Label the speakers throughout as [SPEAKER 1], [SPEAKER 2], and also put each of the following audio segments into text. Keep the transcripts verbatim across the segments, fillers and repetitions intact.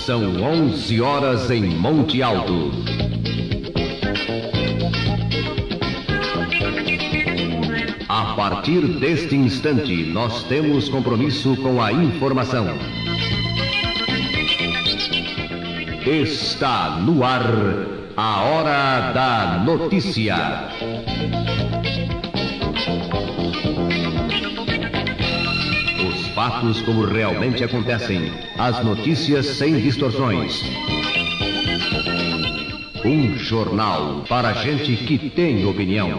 [SPEAKER 1] São onze horas em Monte Alto. A partir deste instante, nós temos compromisso com a informação. Está no ar a Hora da Notícia. Os fatos como realmente acontecem, as notícias sem distorções. Um jornal para gente que tem opinião.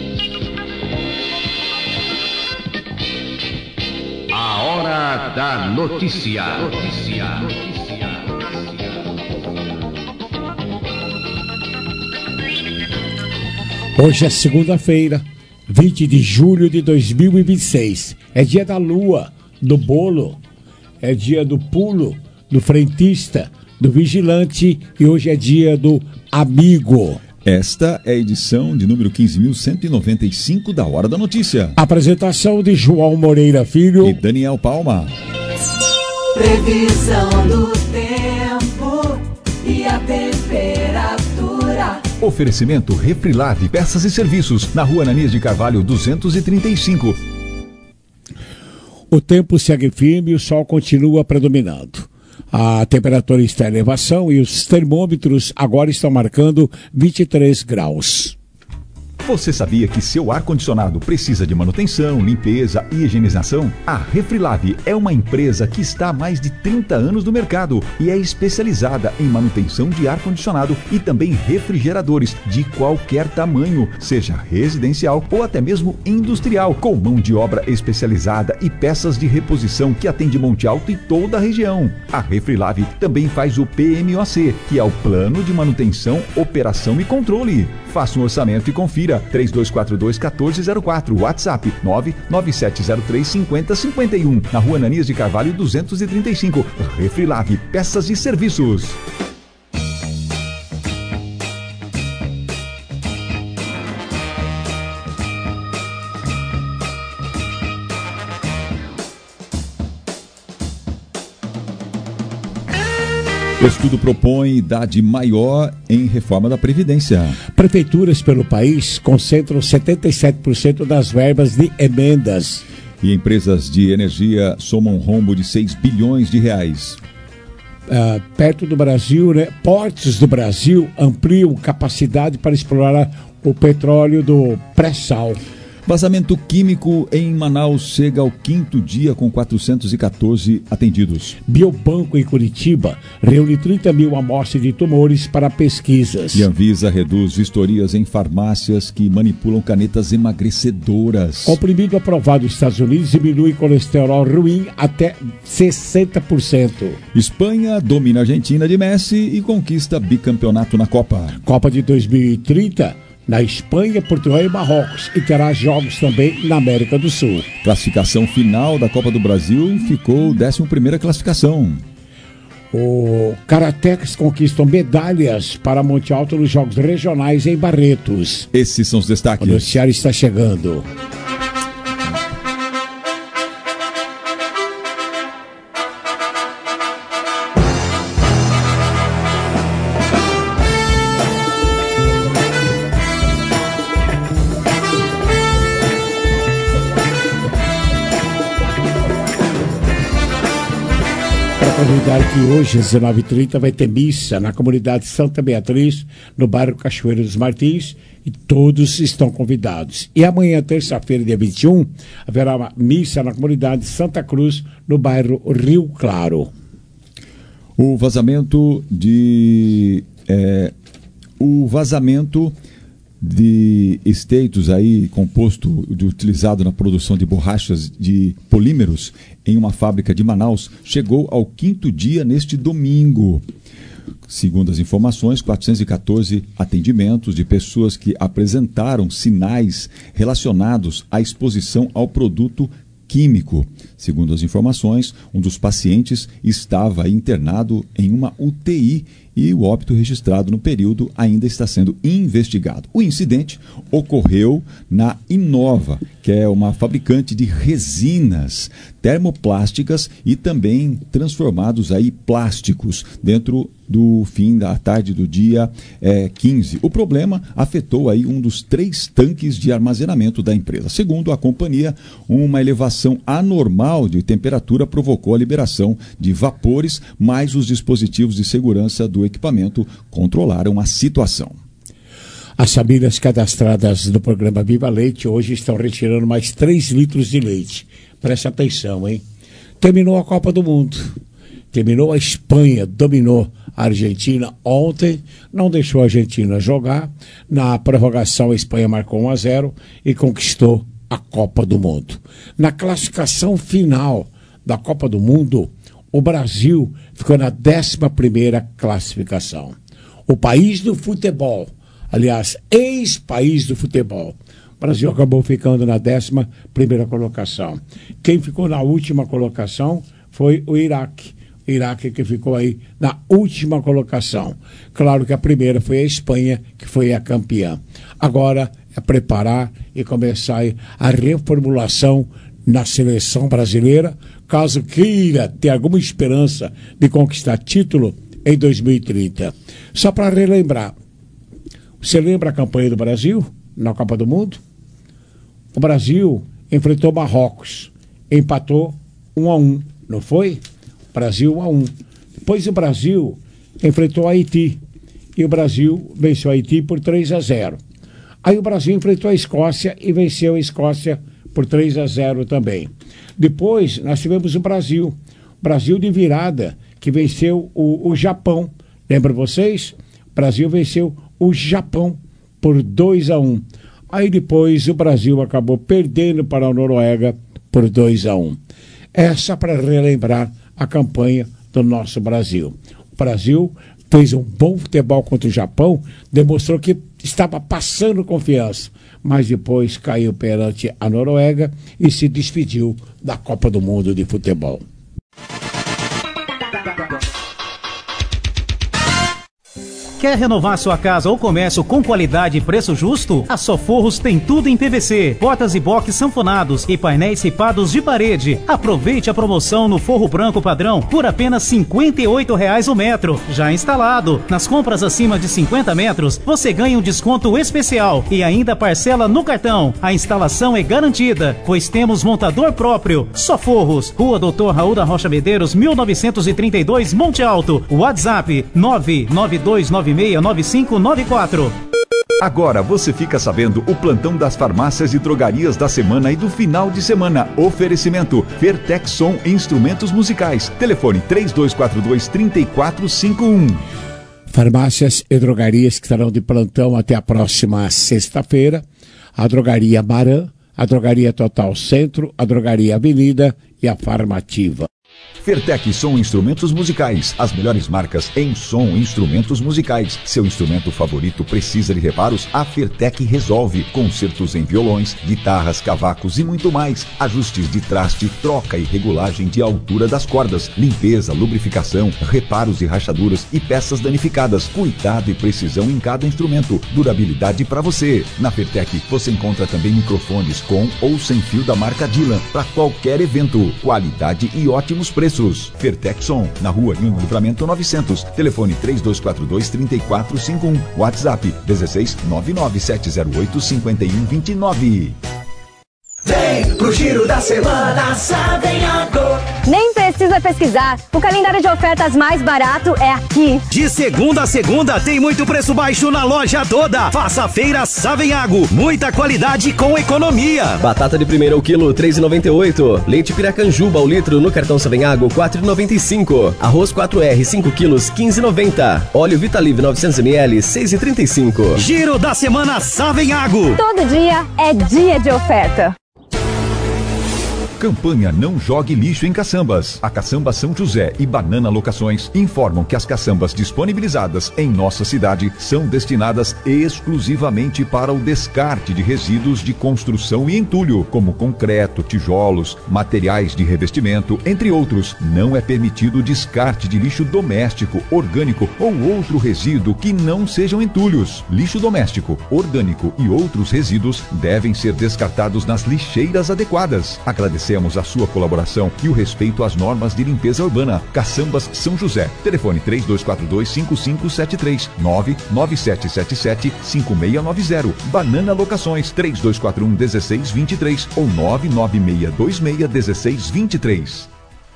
[SPEAKER 1] A Hora da Notícia. Notícia. Notícia.
[SPEAKER 2] Hoje é segunda-feira, vinte de julho de dois mil e vinte e seis. É dia da lua, do bolo, é dia do pulo, do frentista, do vigilante e hoje é dia do amigo.
[SPEAKER 3] Esta é a edição de número quinze mil cento e noventa e cinco da Hora da Notícia.
[SPEAKER 2] Apresentação de João Moreira Filho
[SPEAKER 3] e Daniel Palma.
[SPEAKER 4] Previsão do tempo e a temperatura.
[SPEAKER 3] Oferecimento Refrilave, peças e serviços, na Rua Ananias de Carvalho duzentos e trinta e cinco.
[SPEAKER 2] O tempo segue firme e o sol continua predominando. A temperatura está em elevação e os termômetros agora estão marcando vinte e três graus.
[SPEAKER 3] Você sabia que seu ar-condicionado precisa de manutenção, limpeza e higienização? A Refrilave é uma empresa que está há mais de trinta anos no mercado e é especializada em manutenção de ar-condicionado e também refrigeradores de qualquer tamanho, seja residencial ou até mesmo industrial, com mão de obra especializada e peças de reposição que atende Monte Alto e toda a região. A Refrilave também faz o P M O C, que é o Plano de Manutenção, Operação e Controle. Faça um orçamento e confira. três dois quatro dois, um quatro zero quatro, WhatsApp nove nove sete zero três cinco zero cinco um, na Rua Ananias de Carvalho duzentos e trinta e cinco. Refrilave, peças e serviços. Estudo propõe idade maior em reforma da Previdência.
[SPEAKER 2] Prefeituras pelo país concentram setenta e sete por cento das verbas de emendas.
[SPEAKER 3] E empresas de energia somam um rombo de seis bilhões de reais.
[SPEAKER 2] Uh, perto do Brasil, né? Portos do Brasil ampliam capacidade para explorar o petróleo do pré-sal.
[SPEAKER 3] Vazamento químico em Manaus chega ao quinto dia com quatrocentos e catorze atendidos.
[SPEAKER 2] Biobanco em Curitiba reúne trinta mil amostras de tumores para pesquisas.
[SPEAKER 3] E Anvisa reduz vistorias em farmácias que manipulam canetas emagrecedoras.
[SPEAKER 2] Comprimido aprovado nos Estados Unidos diminui colesterol ruim até sessenta por cento.
[SPEAKER 3] Espanha domina a Argentina de Messi e conquista bicampeonato na Copa.
[SPEAKER 2] Copa de dois mil e trinta... na Espanha, Portugal e Marrocos, e terá jogos também na América do Sul.
[SPEAKER 3] Classificação final da Copa do Brasil ficou décima primeira classificação.
[SPEAKER 2] O Karatecas conquistam medalhas para Monte Alto nos Jogos Regionais em Barretos.
[SPEAKER 3] Esses são os destaques.
[SPEAKER 2] O noticiário está chegando. Convidar que hoje, às dezenove e trinta, vai ter missa na comunidade Santa Beatriz, no bairro Cachoeiro dos Martins, e todos estão convidados. E amanhã, terça-feira, dia vinte e um, haverá uma missa na comunidade Santa Cruz, no bairro Rio Claro.
[SPEAKER 3] O vazamento de... É, o vazamento de esteitos aí, composto de, utilizado na produção de borrachas de polímeros em uma fábrica de Manaus, chegou ao quinto dia neste domingo. Segundo as informações, quatrocentos e catorze atendimentos de pessoas que apresentaram sinais relacionados à exposição ao produto químico. Segundo as informações, um dos pacientes estava internado em uma U T I e o óbito registrado no período ainda está sendo investigado. O incidente ocorreu na Inova, que é uma fabricante de resinas termoplásticas e também transformados aí plásticos dentro do fim da tarde do dia é, quinze. O problema afetou aí um dos três tanques de armazenamento da empresa. Segundo a companhia, uma elevação anormal de temperatura provocou a liberação de vapores, mas os dispositivos de segurança do equipamento controlaram a situação.
[SPEAKER 2] As famílias cadastradas no programa Viva Leite hoje estão retirando mais três litros de leite. Preste atenção, hein? Terminou a Copa do Mundo. Terminou a Espanha, dominou a Argentina ontem, não deixou a Argentina jogar. Na prorrogação, a Espanha marcou um a zero e conquistou a Copa do Mundo. Na classificação final da Copa do Mundo, o Brasil ficou na décima primeira classificação. O país do futebol, aliás, ex-país do futebol, o Brasil acabou ficando na décima primeira colocação. Quem ficou na última colocação foi o Iraque. O Iraque que ficou aí na última colocação. Claro que a primeira foi a Espanha, que foi a campeã. Agora é preparar e começar a reformulação na seleção brasileira, caso queira ter alguma esperança de conquistar título em dois mil e trinta. Só para relembrar, você lembra a campanha do Brasil na Copa do Mundo? O Brasil enfrentou Marrocos, empatou um a um, não foi? Brasil um a um. Depois o Brasil enfrentou a Haiti e o Brasil venceu a Haiti por três a zero. Aí o Brasil enfrentou a Escócia e venceu a Escócia por três a zero também. Depois nós tivemos o Brasil, Brasil de virada, que venceu o, o Japão. Lembra vocês? O Brasil venceu o Japão por dois a um. Aí depois o Brasil acabou perdendo para a Noruega por dois a um. Essa para relembrar a campanha do nosso Brasil. O Brasil fez um bom futebol contra o Japão, demonstrou que estava passando confiança, mas depois caiu perante a Noruega e se despediu da Copa do Mundo de futebol.
[SPEAKER 5] Quer renovar sua casa ou comércio com qualidade e preço justo? A Soforros tem tudo em P V C, portas e box sanfonados e painéis ripados de parede. Aproveite a promoção no forro branco padrão por apenas cinquenta e oito reais o metro, já instalado. Nas compras acima de cinquenta metros, você ganha um desconto especial e ainda parcela no cartão. A instalação é garantida, pois temos montador próprio. Soforros, Rua Doutor Raul da Rocha Medeiros, mil novecentos e trinta e dois, Monte Alto. WhatsApp nove nove dois nove seis nove cinco nove quatro.
[SPEAKER 3] Agora você fica sabendo o plantão das farmácias e drogarias da semana e do final de semana. Oferecimento Fertex Som Instrumentos Musicais. Telefone três dois quatro dois, três quatro cinco um.
[SPEAKER 2] Farmácias e drogarias que estarão de plantão até a próxima sexta-feira. A Drogaria Maran, a Drogaria Total Centro, a Drogaria Avenida e a Farmativa.
[SPEAKER 3] Fertex Som Instrumentos Musicais, as melhores marcas em som e instrumentos musicais. Seu instrumento favorito precisa de reparos? A Fertex resolve. Concertos em violões, guitarras, cavacos e muito mais. Ajustes de traste, troca e regulagem de altura das cordas, limpeza, lubrificação, reparos de rachaduras e peças danificadas. Cuidado e precisão em cada instrumento. Durabilidade para você. Na Fertex você encontra também microfones com ou sem fio da marca Dylan para qualquer evento. Qualidade e ótimos preços. Fertex Som, na rua Nino Livramento novecentos. Telefone três dois quatro dois, três quatro cinco um. WhatsApp dezesseis nove nove sete zero oito cinco um dois nove.
[SPEAKER 4] Vem pro Giro da Semana Savenhago.
[SPEAKER 6] Nem precisa pesquisar, o calendário de ofertas mais barato é aqui.
[SPEAKER 7] De segunda a segunda tem muito preço baixo na loja toda. Faça a feira Savenhago, muita qualidade com economia.
[SPEAKER 8] Batata de primeira ao quilo, três reais e noventa e oito centavos. Leite Piracanjuba ao litro no cartão Savenhago, quatro reais e noventa e cinco centavos. Arroz quatro R, cinco quilos, quinze reais e noventa centavos. Óleo Vitalive novecentos mililitros, seis reais e trinta e cinco centavos.
[SPEAKER 7] Giro da Semana Savenhago.
[SPEAKER 6] Todo dia é dia de oferta.
[SPEAKER 3] Campanha Não Jogue Lixo em Caçambas. A Caçamba São José e Banana Locações informam que as caçambas disponibilizadas em nossa cidade são destinadas exclusivamente para o descarte de resíduos de construção e entulho, como concreto, tijolos, materiais de revestimento, entre outros. Não é permitido o descarte de lixo doméstico, orgânico ou outro resíduo que não sejam entulhos. Lixo doméstico, orgânico e outros resíduos devem ser descartados nas lixeiras adequadas. Agradecemos a sua colaboração e o respeito às normas de limpeza urbana. Caçambas São José. Telefone três dois quatro dois, cinco cinco sete três, nove nove sete sete sete, cinco seis nove zero. Banana Locações três dois quatro um, um seis dois três ou nove nove seis dois seis, um seis dois três.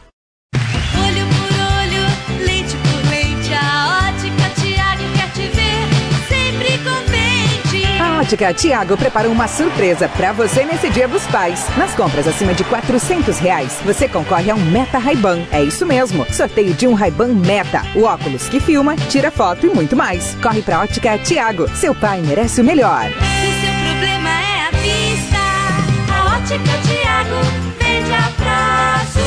[SPEAKER 9] Olho por olho, leite por leite, a Ótica Tiago quer te ver sempre contente.
[SPEAKER 10] A Ótica Tiago preparou uma surpresa pra você nesse Dia dos Pais. Nas compras acima de quatrocentos reais, você concorre a um Meta Ray-Ban. É isso mesmo, sorteio de um Ray-Ban Meta, o óculos que filma, tira foto e muito mais. Corre pra Ótica Tiago, seu pai merece o melhor.
[SPEAKER 9] Se seu problema é a vista, a Ótica Tiago vende a prazo.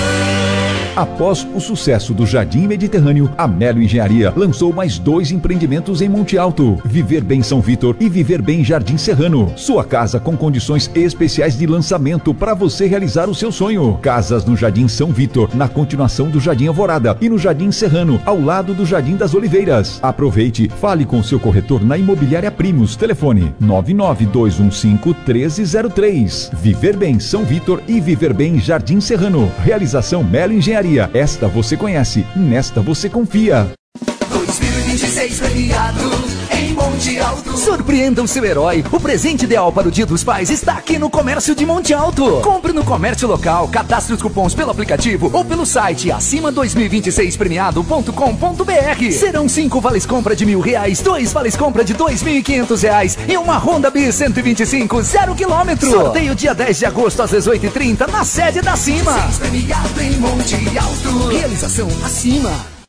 [SPEAKER 3] Após o sucesso do Jardim Mediterrâneo, a Melo Engenharia lançou mais dois empreendimentos em Monte Alto: Viver Bem São Vitor e Viver Bem Jardim Serrano. Sua casa com condições especiais de lançamento para você realizar o seu sonho. Casas no Jardim São Vitor, na continuação do Jardim Alvorada, e no Jardim Serrano, ao lado do Jardim das Oliveiras. Aproveite, fale com seu corretor na Imobiliária Primos. Telefone nove nove dois um cinco, um três zero três. Viver Bem São Vitor e Viver Bem Jardim Serrano. Realização Melo Engenharia. Esta você conhece, nesta você confia.
[SPEAKER 4] dois mil e vinte e seis premiado em Monte Alto.
[SPEAKER 7] Surpreenda o seu herói. O presente ideal para o Dia dos Pais está aqui no Comércio de Monte Alto. Compre no comércio local, cadastre os cupons pelo aplicativo ou pelo site acima dois mil e vinte e seis premiado ponto com ponto b r. Serão cinco vales compra de mil reais, dois vales compra de dois mil e quinhentos reais e uma Honda Bis cento e vinte e cinco zero quilômetro. Sorteio dia dez de agosto às dezoito e trinta na sede da Cima.
[SPEAKER 4] Premiado em Monte Alto.
[SPEAKER 7] Realização acima.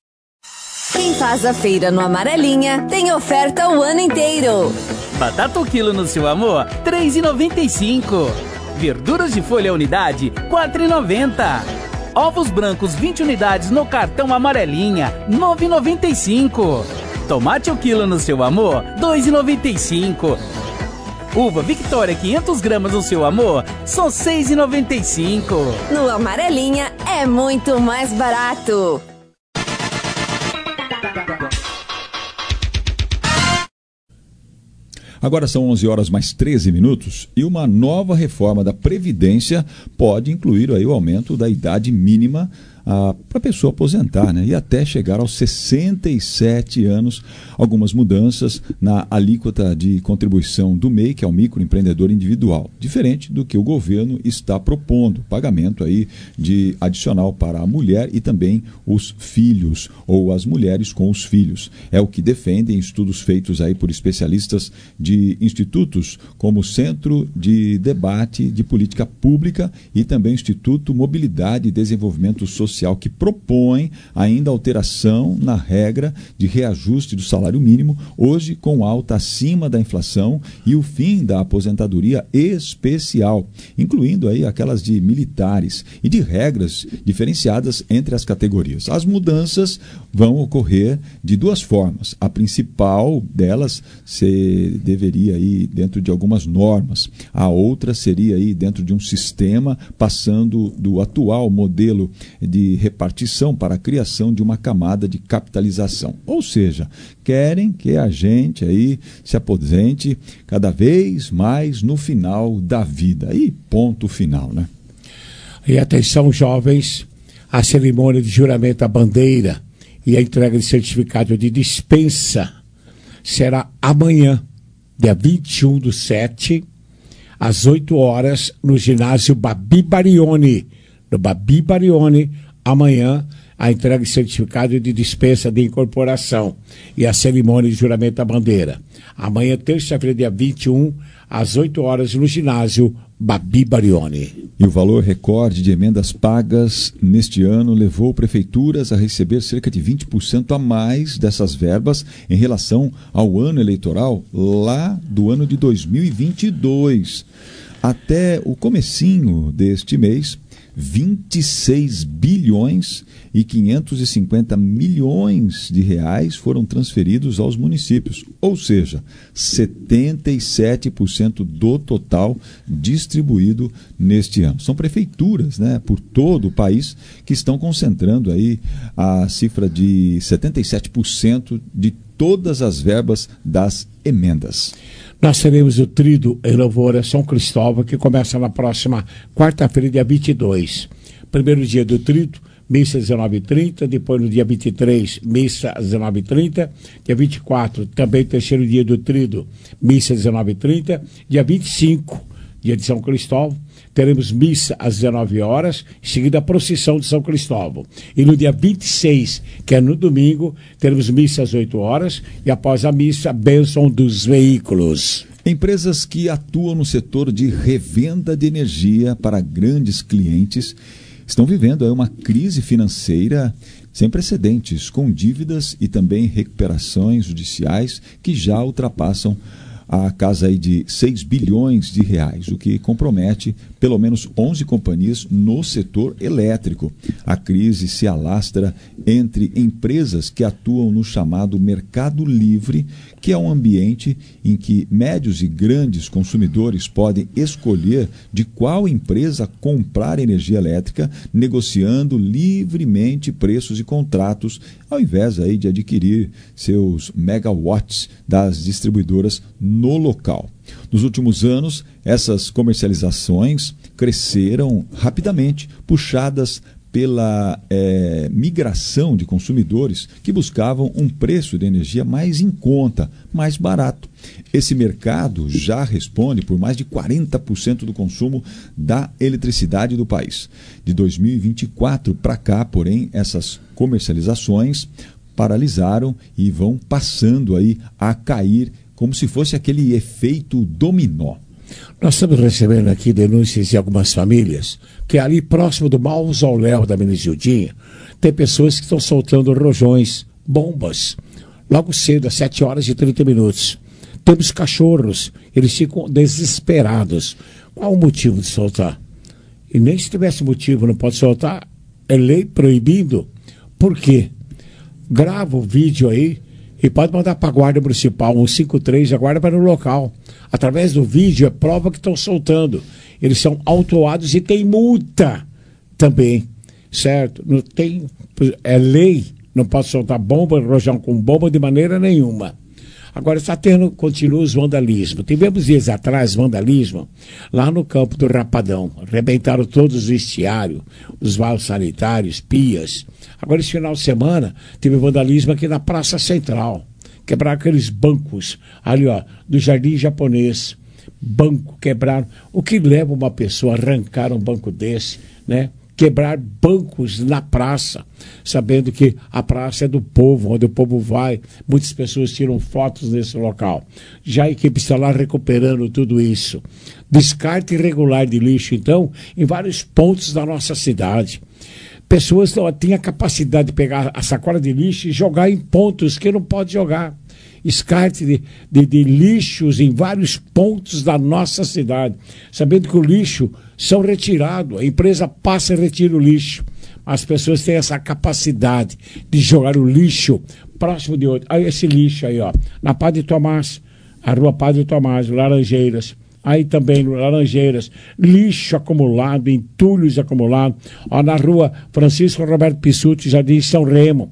[SPEAKER 6] Quem faz a feira no Amarelinha tem oferta o ano inteiro.
[SPEAKER 11] Batata o quilo no seu amor, três reais e noventa e cinco. Verduras de folha unidade, quatro reais e noventa. Ovos brancos vinte unidades no cartão Amarelinha, nove reais e noventa e cinco. Tomate o quilo no seu amor, dois reais e noventa e cinco. Uva Victoria quinhentas gramas no seu amor, só seis reais e noventa e cinco.
[SPEAKER 6] No Amarelinha é muito mais barato.
[SPEAKER 3] Agora são onze horas mais treze minutos e uma nova reforma da Previdência pode incluir aí o aumento da idade mínima para a pessoa aposentar, né? E até chegar aos sessenta e sete anos. Algumas mudanças na alíquota de contribuição do M E I, que é o microempreendedor individual, diferente do que o governo está propondo, pagamento aí de adicional para a mulher e também os filhos, ou as mulheres com os filhos. É o que defendem estudos feitos aí por especialistas de institutos como o Centro de Debate de Política Pública e também o Instituto Mobilidade e Desenvolvimento Social, que propõe ainda alteração na regra de reajuste do salário mínimo, hoje com alta acima da inflação, e o fim da aposentadoria especial, incluindo aí aquelas de militares, e de regras diferenciadas entre as categorias. As mudanças vão ocorrer de duas formas. A principal delas se deveria ir dentro de algumas normas. A outra seria aí dentro de um sistema, passando do atual modelo de repartição para a criação de uma camada de capitalização. Ou seja, querem que a gente aí se aposente cada vez mais no final da vida. E ponto final, né?
[SPEAKER 2] E atenção, jovens, a cerimônia de juramento à bandeira e a entrega de certificado de dispensa será amanhã, dia vinte e um do sete, às oito horas, no ginásio Babi Barioni. No Babi Barioni, amanhã, a entrega de certificado de dispensa de incorporação e a cerimônia de juramento à bandeira. Amanhã, terça-feira, dia vinte e um, às oito horas, no ginásio Babi Barioni.
[SPEAKER 3] E o valor recorde de emendas pagas neste ano levou prefeituras a receber cerca de vinte por cento a mais dessas verbas em relação ao ano eleitoral lá do ano de dois mil e vinte e dois. Até o comecinho deste mês, vinte e seis bilhões e quinhentos e cinquenta milhões de reais foram transferidos aos municípios, ou seja, setenta e sete por cento do total distribuído neste ano. São prefeituras, né, por todo o país que estão concentrando aí a cifra de setenta e sete por cento de todas as verbas das emendas.
[SPEAKER 2] Nós teremos o Tríduo em Lavoura, São Cristóvão, que começa na próxima quarta-feira, dia vinte e dois. Primeiro dia do Tríduo, missa às dezenove e trinta, depois no dia vinte e três, missa às dezenove e trinta, dia vinte e quatro, também terceiro dia do Tríduo, missa às dezenove e trinta, dia vinte e cinco, dia de São Cristóvão, teremos missa às dezenove horas, em seguida a procissão de São Cristóvão. E no dia vinte e seis, que é no domingo, teremos missa às oito horas e após a missa, a bênção dos veículos.
[SPEAKER 3] Empresas que atuam no setor de revenda de energia para grandes clientes estão vivendo aí uma crise financeira sem precedentes, com dívidas e também recuperações judiciais que já ultrapassam a casa aí de seis bilhões de reais, o que compromete pelo menos onze companhias no setor elétrico. A crise se alastra entre empresas que atuam no chamado mercado livre, que é um ambiente em que médios e grandes consumidores podem escolher de qual empresa comprar energia elétrica, negociando livremente preços e contratos, ao invés aí de adquirir seus megawatts das distribuidoras no local. Nos últimos anos, essas comercializações cresceram rapidamente, puxadas pela é, migração de consumidores que buscavam um preço de energia mais em conta, mais barato. Esse mercado já responde por mais de quarenta por cento do consumo da eletricidade do país. De dois mil e vinte e quatro para cá, porém, essas comercializações paralisaram e vão passando aí a cair como se fosse aquele efeito dominó.
[SPEAKER 2] Nós estamos recebendo aqui denúncias de algumas famílias que ali próximo do mausoléu da Menizildinha tem pessoas que estão soltando rojões, bombas, logo cedo, às sete horas e trinta minutos. Temos cachorros, eles ficam desesperados. Qual o motivo de soltar? E nem se tivesse motivo, não pode soltar, é lei proibindo. Por quê? Grava o vídeo aí e pode mandar para a Guarda Municipal, um cinco três, a guarda vai no local. Através do vídeo é prova que estão soltando. Eles são autuados e tem multa também, certo? Não tem, é lei, não pode soltar bomba, rojão com bomba de maneira nenhuma. Agora está tendo, continua os vandalismos. Tivemos dias atrás vandalismo lá no campo do Rapadão. Arrebentaram todos os vestiários, os vasos sanitários, pias. Agora esse final de semana teve vandalismo aqui na Praça Central. Quebraram aqueles bancos ali, ó, do Jardim Japonês. Banco quebraram. O que leva uma pessoa a arrancar um banco desse, né? Quebrar bancos na praça, sabendo que a praça é do povo, onde o povo vai. Muitas pessoas tiram fotos nesse local. Já a equipe está lá recuperando tudo isso. Descarte irregular de lixo, então, em vários pontos da nossa cidade. Pessoas não têm a capacidade de pegar a sacola de lixo e jogar em pontos que não pode jogar. Descarte de, de, de lixos em vários pontos da nossa cidade, sabendo que o lixo são retirados, a empresa passa e retira o lixo. As pessoas têm essa capacidade de jogar o lixo próximo de outro. Aí esse lixo aí, ó, na Padre Tomás, a rua Padre Tomás, Laranjeiras. Aí também no Laranjeiras, lixo acumulado, entulhos acumulados. Ó, na rua Francisco Roberto Pissuti, Jardim São Remo.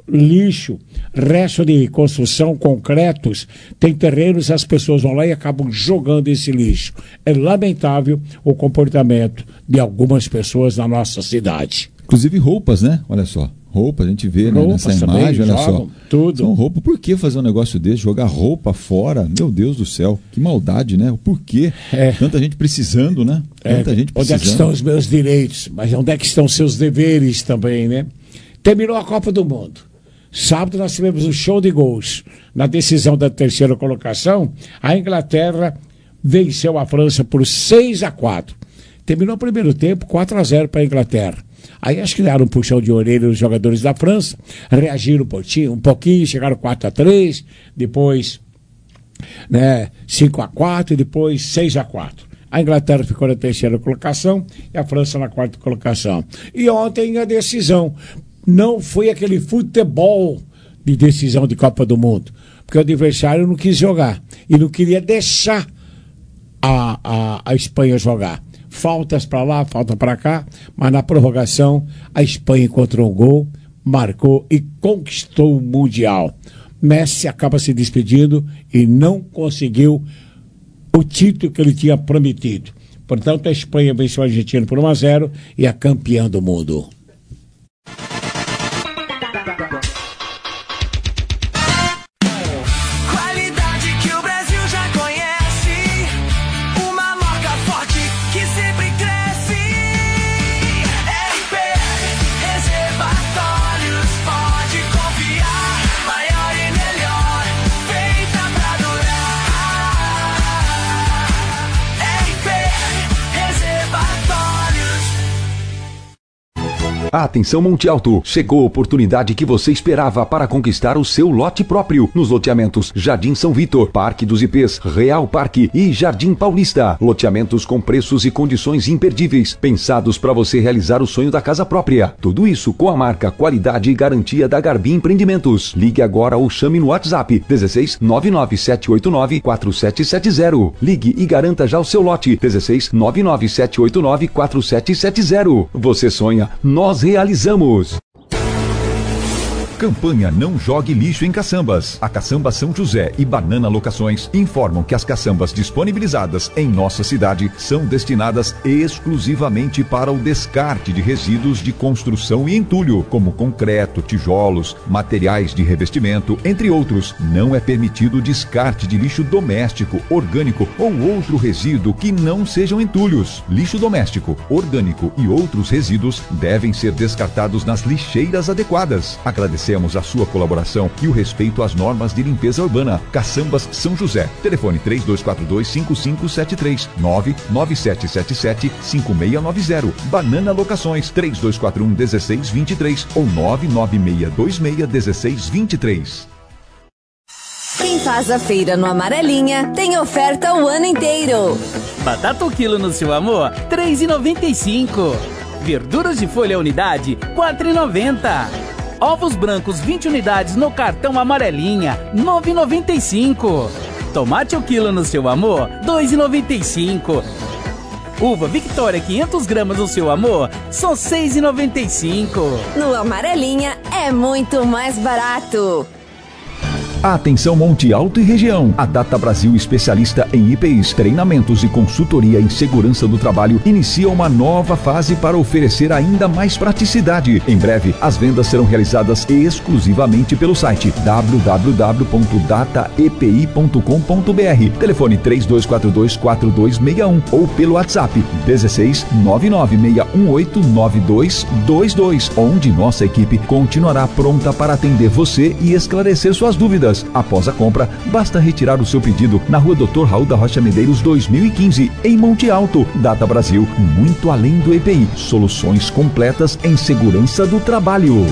[SPEAKER 2] Lixo, resto de construção, concretos, tem terrenos, as pessoas vão lá e acabam jogando esse lixo. É lamentável o comportamento de algumas pessoas na nossa cidade.
[SPEAKER 3] Inclusive roupas, né? Olha só, roupa, a gente vê, né, nessa imagem, olha só.
[SPEAKER 2] Tudo.
[SPEAKER 3] São roupa. Por que fazer um negócio desse? Jogar roupa fora? Meu Deus do céu, que maldade, né? Por quê? É. Tanta gente precisando, né? Tanta
[SPEAKER 2] é.
[SPEAKER 3] gente precisando.
[SPEAKER 2] Onde é que estão os meus direitos? Mas onde é que estão seus deveres também, né? Terminou a Copa do Mundo. Sábado nós tivemos um show de gols. Na decisão da terceira colocação, a Inglaterra venceu a França por seis a quatro. Terminou o primeiro tempo, quatro a zero para a Inglaterra. Aí acho que deram um puxão de orelha os jogadores da França, reagiram um pouquinho, um pouquinho, chegaram quatro a três, depois, né, cinco a quatro e depois seis a quatro. A Inglaterra ficou na terceira colocação e a França na quarta colocação. E ontem a decisão. Não foi aquele futebol de decisão de Copa do Mundo, porque o adversário não quis jogar e não queria deixar a, a, a Espanha jogar. Faltas para lá, falta para cá, mas na prorrogação a Espanha encontrou um gol, marcou e conquistou o Mundial. Messi acaba se despedindo e não conseguiu o título que ele tinha prometido. Portanto, a Espanha venceu a Argentina por um a zero e é campeã do mundo.
[SPEAKER 3] Atenção Monte Alto, chegou a oportunidade que você esperava para conquistar o seu lote próprio nos loteamentos Jardim São Vitor, Parque dos Ipês, Real Parque e Jardim Paulista. Loteamentos com preços e condições imperdíveis, pensados para você realizar o sonho da casa própria. Tudo isso com a marca, qualidade e garantia da Garbi Empreendimentos. Ligue agora ou chame no WhatsApp dezesseis nove nove sete oito nove quatro sete sete zero. Ligue e garanta já o seu lote dezesseis nove nove sete oito nove quatro sete sete zero. Você sonha, nós realizamos. Campanha Não Jogue Lixo em Caçambas. A Caçamba São José e Banana Locações informam que as caçambas disponibilizadas em nossa cidade são destinadas exclusivamente para o descarte de resíduos de construção e entulho, como concreto, tijolos, materiais de revestimento, entre outros. Não é permitido o descarte de lixo doméstico, orgânico ou outro resíduo que não sejam entulhos. Lixo doméstico, orgânico e outros resíduos devem ser descartados nas lixeiras adequadas. Agradecemos a sua colaboração e o respeito às normas de limpeza urbana. Caçambas São José. Telefone três dois quatro dois cinco cinco sete três, nove nove sete sete sete cinco seis nove zero. Banana Locações três dois quatro um um seis dois três ou nove nove seis dois seis um seis dois três.
[SPEAKER 6] Quem faz a feira no Amarelinha tem oferta o ano inteiro.
[SPEAKER 11] Batata o quilo no seu amor, três reais e noventa e cinco. Verduras de folha unidade, quatro reais e noventa. Ovos brancos vinte unidades no cartão Amarelinha, nove reais e noventa e cinco. Tomate o quilo no seu amor, dois reais e noventa e cinco. Uva Victoria quinhentas gramas no seu amor, só seis reais e noventa e cinco.
[SPEAKER 6] No Amarelinha é muito mais barato.
[SPEAKER 3] Atenção Monte Alto e região. A Data Brasil, especialista em I P Is, treinamentos e consultoria em segurança do trabalho, inicia uma nova fase para oferecer ainda mais praticidade. Em breve, as vendas serão realizadas exclusivamente pelo site w w w ponto data e p i ponto com ponto b r, telefone três dois quatro dois quatro dois seis um ou pelo WhatsApp dezesseis nove nove seis um oito nove dois dois dois, onde nossa equipe continuará pronta para atender você e esclarecer suas dúvidas. Após a compra, basta retirar o seu pedido na Rua doutor Raul da Rocha Medeiros dois mil e quinze, em Monte Alto. Data Brasil, muito além do E P I. Soluções completas em segurança do trabalho.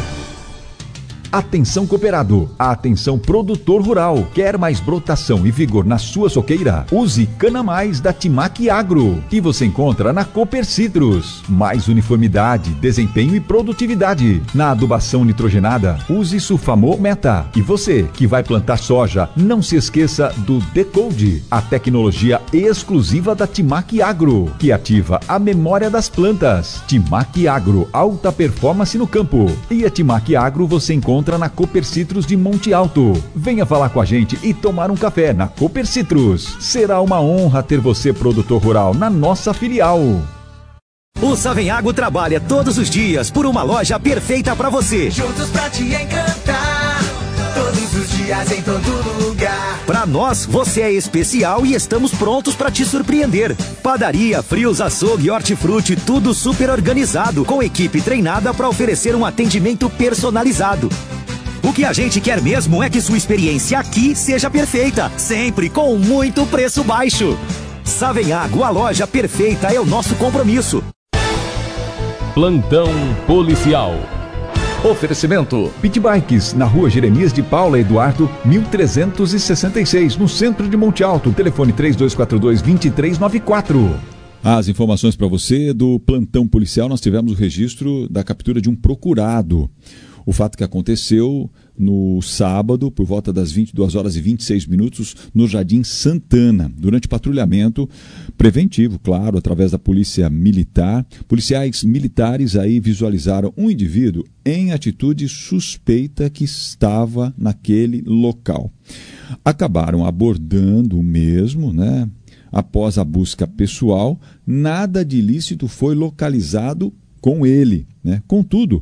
[SPEAKER 3] Atenção cooperado, atenção produtor rural. Quer mais brotação e vigor na sua soqueira? Use Cana Mais da Timac Agro, que você encontra na Cooper Citrus. Mais uniformidade, desempenho e produtividade. Na adubação nitrogenada, use Sulfamol Meta. E você que vai plantar soja, não se esqueça do Decode, a tecnologia exclusiva da Timac Agro, que ativa a memória das plantas. Timac Agro, alta performance no campo. E a Timac Agro você encontra na Cooper Citrus de Monte Alto. Venha falar com a gente e tomar um café na Cooper Citrus. Será uma honra ter você, produtor rural, na nossa filial.
[SPEAKER 12] O Savenhago trabalha todos os dias por uma loja perfeita para você.
[SPEAKER 4] Juntos pra te encantar, todos os dias em todo lugar.
[SPEAKER 12] Para nós, você é especial e estamos prontos para te surpreender. Padaria, frios, açougue, hortifruti, tudo super organizado, com equipe treinada para oferecer um atendimento personalizado. O que a gente quer mesmo é que sua experiência aqui seja perfeita, sempre com muito preço baixo. Savenhago, a loja perfeita é o nosso compromisso.
[SPEAKER 1] Plantão policial.
[SPEAKER 7] Oferecimento
[SPEAKER 3] Pit Bikes, na rua Jeremias de Paula Eduardo, mil trezentos e sessenta e seis, no centro de Monte Alto. Telefone três dois quatro dois, dois três nove quatro. As informações para você do plantão policial, nós tivemos o registro da captura de um procurado. O fato que aconteceu no sábado, por volta das vinte e duas horas e vinte e seis minutos, no Jardim Santana, durante patrulhamento preventivo, claro, através da Polícia Militar. Policiais militares aí visualizaram um indivíduo em atitude suspeita que estava naquele local. Acabaram abordando o mesmo, né? Após a busca pessoal, nada de ilícito foi localizado com ele, né? Contudo,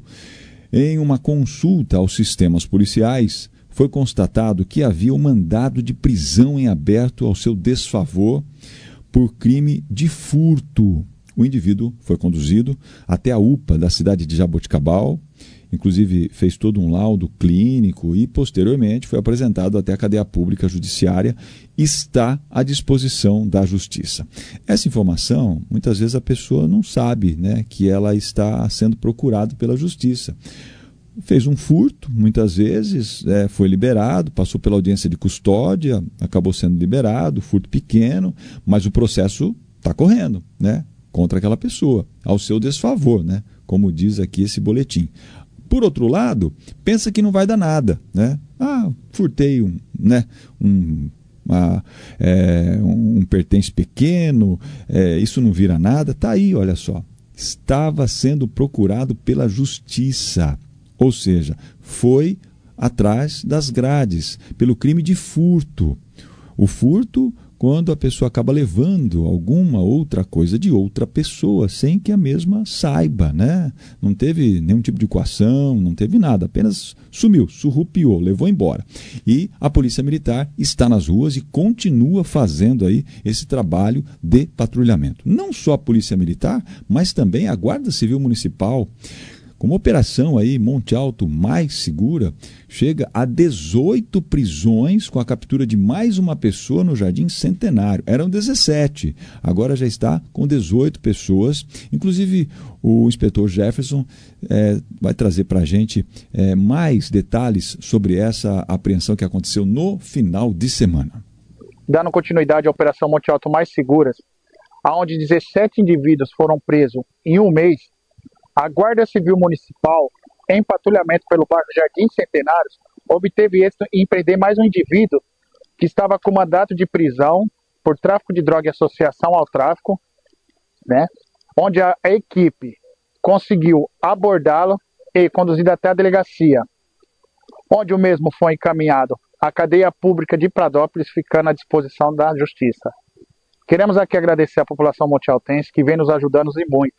[SPEAKER 3] em uma consulta aos sistemas policiais, foi constatado que havia um mandado de prisão em aberto ao seu desfavor por crime de furto. O indivíduo foi conduzido até a U P A da cidade de Jaboticabal, inclusive fez todo um laudo clínico e, posteriormente, foi apresentado até a cadeia pública judiciária, está à disposição da Justiça. Essa informação, muitas vezes a pessoa não sabe, né, que ela está sendo procurada pela Justiça. Fez um furto, muitas vezes, é, foi liberado, passou pela audiência de custódia, acabou sendo liberado, furto pequeno, mas o processo está correndo, né, contra aquela pessoa, ao seu desfavor, né, como diz aqui esse boletim. Por outro lado, pensa que não vai dar nada, né? Ah, furtei um, né, um, uma, é, um pertence pequeno, é, isso não vira nada. Tá aí, olha só. Estava sendo procurado pela Justiça, ou seja, foi atrás das grades, pelo crime de furto. O furto, quando a pessoa acaba levando alguma outra coisa de outra pessoa, sem que a mesma saiba, né? Não teve nenhum tipo de coação, não teve nada, apenas sumiu, surrupiou, levou embora. E a Polícia Militar está nas ruas e continua fazendo aí esse trabalho de patrulhamento. Não só a Polícia Militar, mas também a Guarda Civil Municipal. Com uma operação aí, Monte Alto Mais Segura, chega a dezoito prisões com a captura de mais uma pessoa no Jardim Centenário. Eram dezessete, agora já está com dezoito pessoas. Inclusive, o inspetor Jefferson é, vai trazer para a gente é, mais detalhes sobre essa apreensão que aconteceu no final de semana.
[SPEAKER 13] Dando continuidade à Operação Monte Alto Mais Seguras, onde dezessete indivíduos foram presos em um mês, a Guarda Civil Municipal, em patrulhamento pelo bairro Jardim Centenários, obteve êxito em prender mais um indivíduo que estava com mandato de prisão por tráfico de droga e associação ao tráfico, né? Onde a equipe conseguiu abordá-lo e conduzido até a delegacia, onde o mesmo foi encaminhado à cadeia pública de Pradópolis, ficando à disposição da Justiça. Queremos aqui agradecer à população montealtense que vem nos ajudando e muito.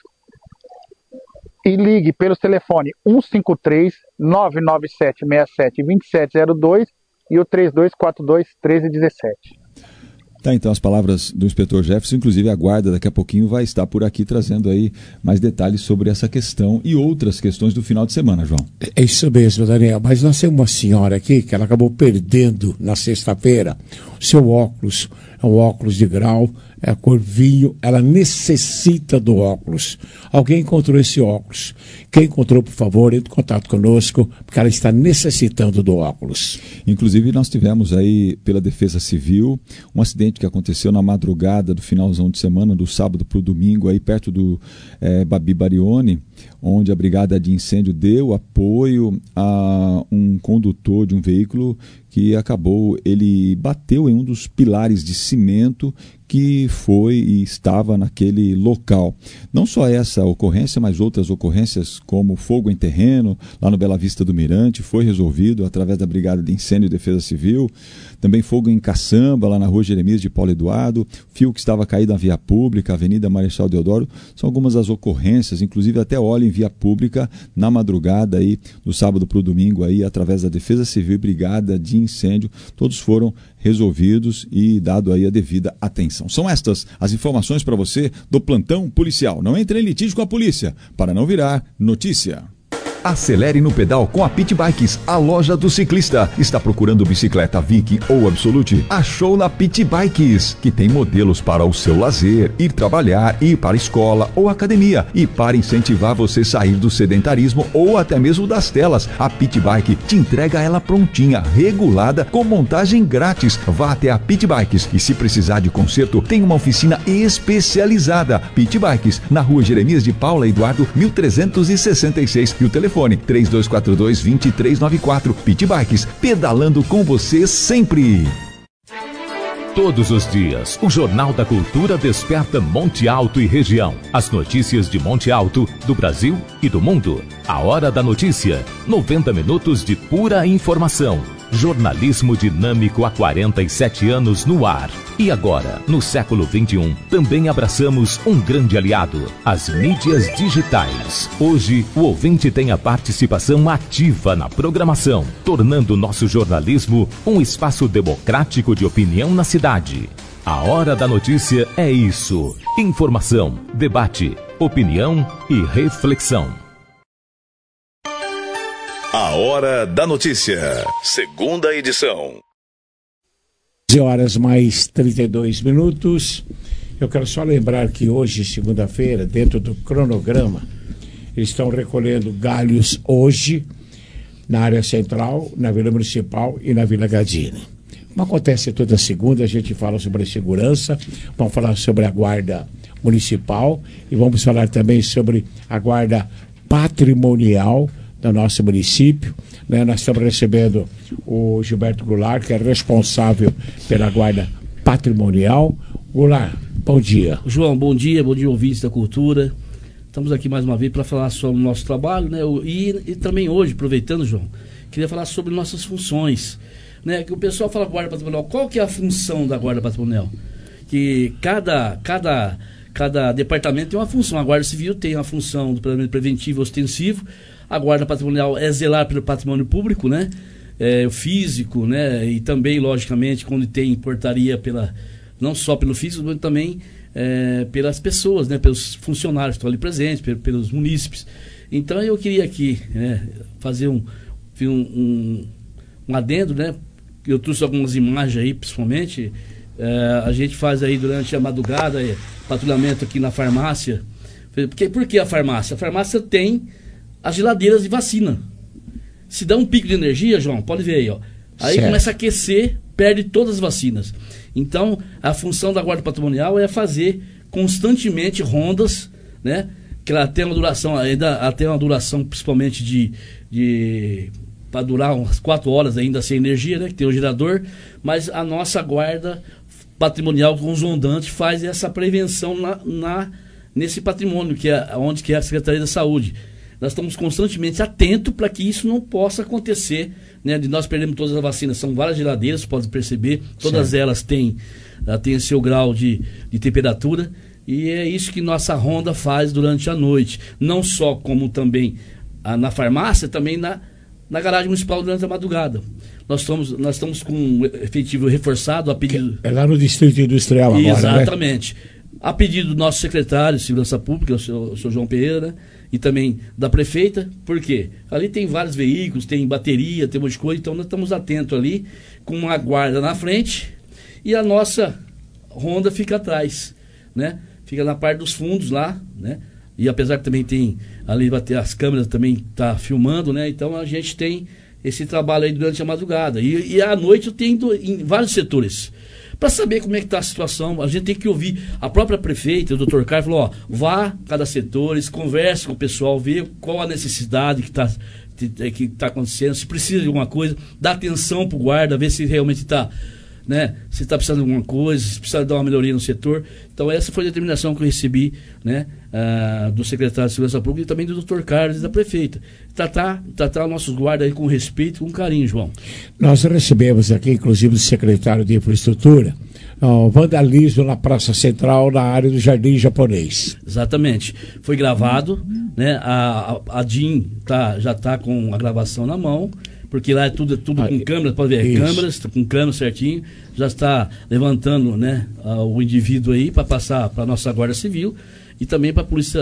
[SPEAKER 13] E ligue pelos telefones um cinco três, nove nove sete, seis sete, dois sete zero dois e o três dois quatro dois, um três um sete.
[SPEAKER 3] Tá, então as palavras do inspetor Jefferson, inclusive a guarda daqui a pouquinho vai estar por aqui trazendo aí mais detalhes sobre essa questão e outras questões do final de semana, João.
[SPEAKER 2] É isso mesmo, Daniel, mas nós temos uma senhora aqui que ela acabou perdendo na sexta-feira o seu óculos, é um óculos de grau, é a cor vinho, ela necessita do óculos. Alguém encontrou esse óculos? Quem encontrou, por favor, entre em contato conosco, porque ela está necessitando do óculos.
[SPEAKER 3] Inclusive, nós tivemos aí, pela Defesa Civil, um acidente que aconteceu na madrugada do finalzão de semana, do sábado para o domingo, aí perto do é, Babi Barione, onde a Brigada de Incêndio deu apoio a um condutor de um veículo que acabou, ele bateu em um dos pilares de cimento que foi e estava naquele local. Não só essa ocorrência, mas outras ocorrências como fogo em terreno, lá no Bela Vista do Mirante, foi resolvido através da Brigada de Incêndio e Defesa Civil. Também fogo em Caçamba, lá na rua Jeremias de Paulo Eduardo, fio que estava caído na via pública, Avenida Marechal Deodoro. São algumas das ocorrências, inclusive até óleo em via pública na madrugada aí, do sábado para o domingo aí, através da Defesa Civil e Brigada de Incêndio, todos foram resolvidos e dado aí a devida atenção. São estas as informações para você do plantão policial. Não entre em litígio com a polícia, para não virar notícia. Acelere no pedal com a Pit Bikes, a loja do ciclista. Está procurando bicicleta Viking ou Absolute? Achou na Pit Bikes, que tem modelos para o seu lazer, ir trabalhar, ir para a escola ou academia. E para incentivar você a sair do sedentarismo ou até mesmo das telas, a Pit Bike te entrega ela prontinha, regulada, com montagem grátis. Vá até a Pit Bikes e se precisar de conserto, tem uma oficina especializada. Pit Bikes, na rua Jeremias de Paula Eduardo, mil trezentos e sessenta e seis. E o telefone três dois quatro dois, dois três nove quatro. Pit Bikes, pedalando com você sempre.
[SPEAKER 14] Todos os dias, o Jornal da Cultura desperta Monte Alto e região. As notícias de Monte Alto, do Brasil e do mundo. A Hora da Notícia. noventa minutos de pura informação. Jornalismo dinâmico há quarenta e sete anos no ar. E agora, no século vinte e um, também abraçamos um grande aliado, as mídias digitais. Hoje, o ouvinte tem a participação ativa na programação, tornando nosso jornalismo um espaço democrático de opinião na cidade. A Hora da Notícia é isso: informação, debate, opinião e reflexão.
[SPEAKER 15] A Hora da Notícia, segunda edição.
[SPEAKER 2] onze horas mais trinta e dois minutos. Eu quero só lembrar que hoje, segunda-feira, dentro do cronograma, eles estão recolhendo galhos hoje na área central, na Vila Municipal e na Vila Gadini. Como acontece toda segunda, a gente fala sobre segurança, vamos falar sobre a Guarda Municipal e vamos falar também sobre a Guarda Patrimonial do nosso município, né? Nós estamos recebendo o Gilberto Goulart, que é responsável pela Guarda Patrimonial. Goulart, bom dia.
[SPEAKER 16] João, bom dia, bom dia, ouvintes da cultura. Estamos aqui mais uma vez para falar sobre o nosso trabalho, né? E, e também hoje, aproveitando, João, queria falar sobre nossas funções, né? Que o pessoal fala Guarda Patrimonial, qual que é a função da Guarda Patrimonial? Que cada, cada, cada departamento tem uma função. A Guarda Civil tem a função do planejamento preventivo e ostensivo. A Guarda Patrimonial é zelar pelo patrimônio público, né? É, o físico, né? E também, logicamente, quando tem portaria pela, não só pelo físico, mas também é, pelas pessoas, né? Pelos funcionários que estão ali presentes, pelos, pelos munícipes. Então, eu queria aqui, né, fazer um, um, um, um adendo, né? Eu trouxe algumas imagens aí, principalmente. É, a gente faz aí durante a madrugada é, patrulhamento aqui na farmácia. Porque, por que a farmácia? A farmácia tem as geladeiras de vacina. Se dá um pico de energia, João, pode ver aí, ó. Aí certo. Começa a aquecer, perde todas as vacinas. Então, a função da Guarda Patrimonial é fazer constantemente rondas, né? Que ela tem uma duração, ainda tem uma duração principalmente de, de para durar umas quatro horas ainda sem energia, né? Que tem o gerador, mas a nossa Guarda Patrimonial com os rondantes faz essa prevenção na, na, nesse patrimônio, que é onde que é a Secretaria da Saúde. Nós estamos constantemente atentos para que isso não possa acontecer, né? De nós perdemos todas as vacinas, são várias geladeiras, pode perceber, todas certo. Elas têm, têm seu grau de, de temperatura, e é isso que nossa ronda faz durante a noite, não só como também a, na farmácia, também na, na garagem municipal durante a madrugada. Nós estamos, nós estamos com um efetivo reforçado a pedido...
[SPEAKER 2] É lá no Distrito Industrial agora,
[SPEAKER 16] exatamente. Né? A pedido do nosso secretário de Segurança Pública, o senhor, o senhor João Pereira, né? E também da prefeita, por quê? Ali tem vários veículos, tem bateria, tem um monte de coisa, então nós estamos atentos ali, com uma guarda na frente, e a nossa ronda fica atrás, né? Fica na parte dos fundos lá, né? E apesar que também tem, ali vai ter as câmeras também tá filmando, né? Então a gente tem esse trabalho aí durante a madrugada. E, e à noite eu tenho em vários setores. Para saber como é que está a situação, a gente tem que ouvir a própria prefeita, o doutor Carlos, falou, ó, vá a cada setor, converse com o pessoal, vê qual a necessidade que está que tá acontecendo, se precisa de alguma coisa, dá atenção para o guarda, ver se realmente está, né, se está precisando de alguma coisa, se precisa dar uma melhoria no setor. Então essa foi a determinação que eu recebi, né, uh, do secretário de Segurança Pública e também do doutor Carlos e da prefeita. Tratar, tratar nossos guardas aí com respeito, com carinho, João.
[SPEAKER 2] Nós recebemos aqui, inclusive, o secretário de Infraestrutura, o vandalismo na Praça Central, na área do Jardim Japonês.
[SPEAKER 16] Exatamente. Foi gravado, né? A, a, a D I M tá, já está com a gravação na mão, porque lá é tudo, tudo ah, com câmeras, pode ver, isso. câmeras, com câmeras certinho, já está levantando, né, o indivíduo aí para passar para a nossa Guarda Civil e também para a Polícia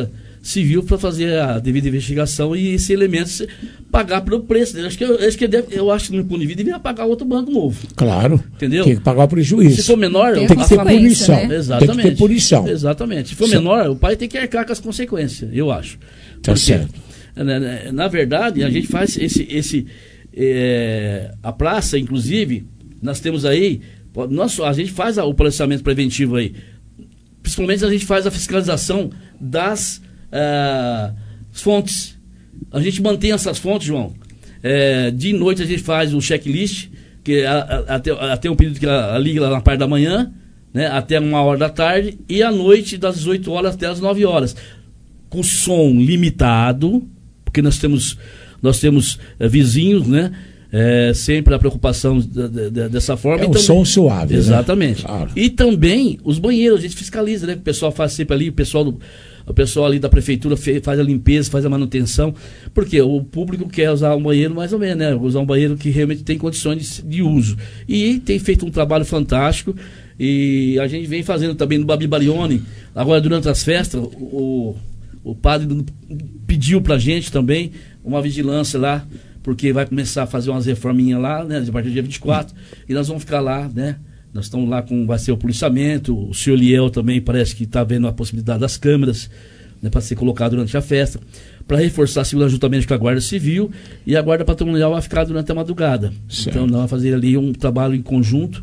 [SPEAKER 16] Civil para fazer a devida investigação e esse elemento se- pagar pelo preço. Eu acho que, eu, acho que deve, eu acho que no imposto de vida devia pagar outro banco novo.
[SPEAKER 2] Claro.
[SPEAKER 16] Entendeu?
[SPEAKER 2] Tem que pagar o prejuízo.
[SPEAKER 16] Se for menor,
[SPEAKER 2] tem que
[SPEAKER 16] a
[SPEAKER 2] ter
[SPEAKER 16] família-
[SPEAKER 2] punição.
[SPEAKER 16] né? Exatamente.
[SPEAKER 2] Tem que ter punição.
[SPEAKER 16] Exatamente. Se for
[SPEAKER 2] Sim.
[SPEAKER 16] menor, o pai tem que arcar com as consequências, eu acho.
[SPEAKER 2] Tá
[SPEAKER 16] Porque,
[SPEAKER 2] certo.
[SPEAKER 16] Na, na verdade, a gente faz esse. esse é, a praça, inclusive, nós temos aí. Nós, a gente faz a- o policiamento preventivo aí. Principalmente a gente faz a fiscalização das ah, fontes. A gente mantém essas fontes, João. É, de noite a gente faz o checklist, que é a- a- até, até um período que ela liga lá na parte da manhã, né, até uma hora da tarde, e à noite das dezoito horas até as nove horas. Com som limitado, porque nós temos, nós temos eh, vizinhos, né? É, sempre a preocupação da- da- dessa forma.
[SPEAKER 2] É
[SPEAKER 16] E
[SPEAKER 2] um
[SPEAKER 16] também-
[SPEAKER 2] som suave, né?
[SPEAKER 16] Exatamente.
[SPEAKER 2] Claro.
[SPEAKER 16] E também os banheiros, a gente fiscaliza, né? O pessoal faz sempre ali, o pessoal, do, o pessoal ali da prefeitura fe- faz a limpeza, faz a manutenção, porque o público quer usar um banheiro mais ou menos, né? Usar um banheiro que realmente tem condições de, de uso. E tem feito um trabalho fantástico. E a gente vem fazendo também no Babi Barione, agora durante as festas, o, o padre pediu pra gente também uma vigilância lá, porque vai começar a fazer umas reforminhas lá, né, a partir do dia vinte e quatro, e nós vamos ficar lá, né, nós estamos lá com, vai ser o policiamento, o senhor Liel também parece que está vendo a possibilidade das câmeras, né, para ser colocado durante a festa, para reforçar a segurança juntamente com a Guarda Civil, e a Guarda Patrimonial vai ficar durante a madrugada.
[SPEAKER 2] Certo.
[SPEAKER 16] Então nós vamos fazer ali um trabalho em conjunto,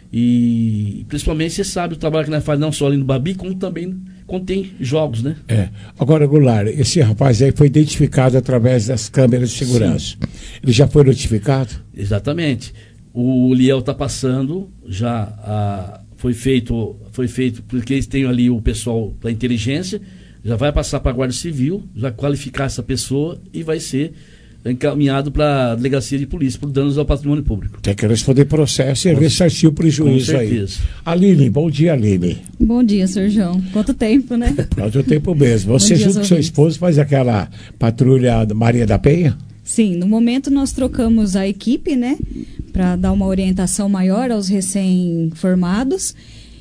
[SPEAKER 16] e principalmente você sabe o trabalho que nós fazemos não só ali no Babi, como também quando tem jogos, né?
[SPEAKER 2] É. Agora, Goulart, esse rapaz aí foi identificado através das câmeras de segurança.
[SPEAKER 16] Sim.
[SPEAKER 2] Ele já foi notificado?
[SPEAKER 16] Exatamente. O Liel está passando, já a, foi feito, foi feito, porque eles têm ali o pessoal da inteligência, já vai passar para a Guarda Civil, já qualificar essa pessoa e vai ser encaminhado para a delegacia de polícia por danos ao patrimônio público.
[SPEAKER 2] Tem que responder processo e
[SPEAKER 16] Com-
[SPEAKER 2] ressarcir o prejuízo
[SPEAKER 16] com
[SPEAKER 2] aí.
[SPEAKER 16] certeza.
[SPEAKER 2] Aline, bom dia, Aline.
[SPEAKER 17] Bom dia, senhor João. Quanto tempo, né?
[SPEAKER 2] Quanto tempo mesmo. Você,
[SPEAKER 17] Bom dia,
[SPEAKER 2] junto com seu
[SPEAKER 17] ouvintes.
[SPEAKER 2] esposo, faz aquela patrulha da Maria da Penha?
[SPEAKER 17] Sim, no momento nós trocamos a equipe, né? Para dar uma orientação maior aos recém-formados.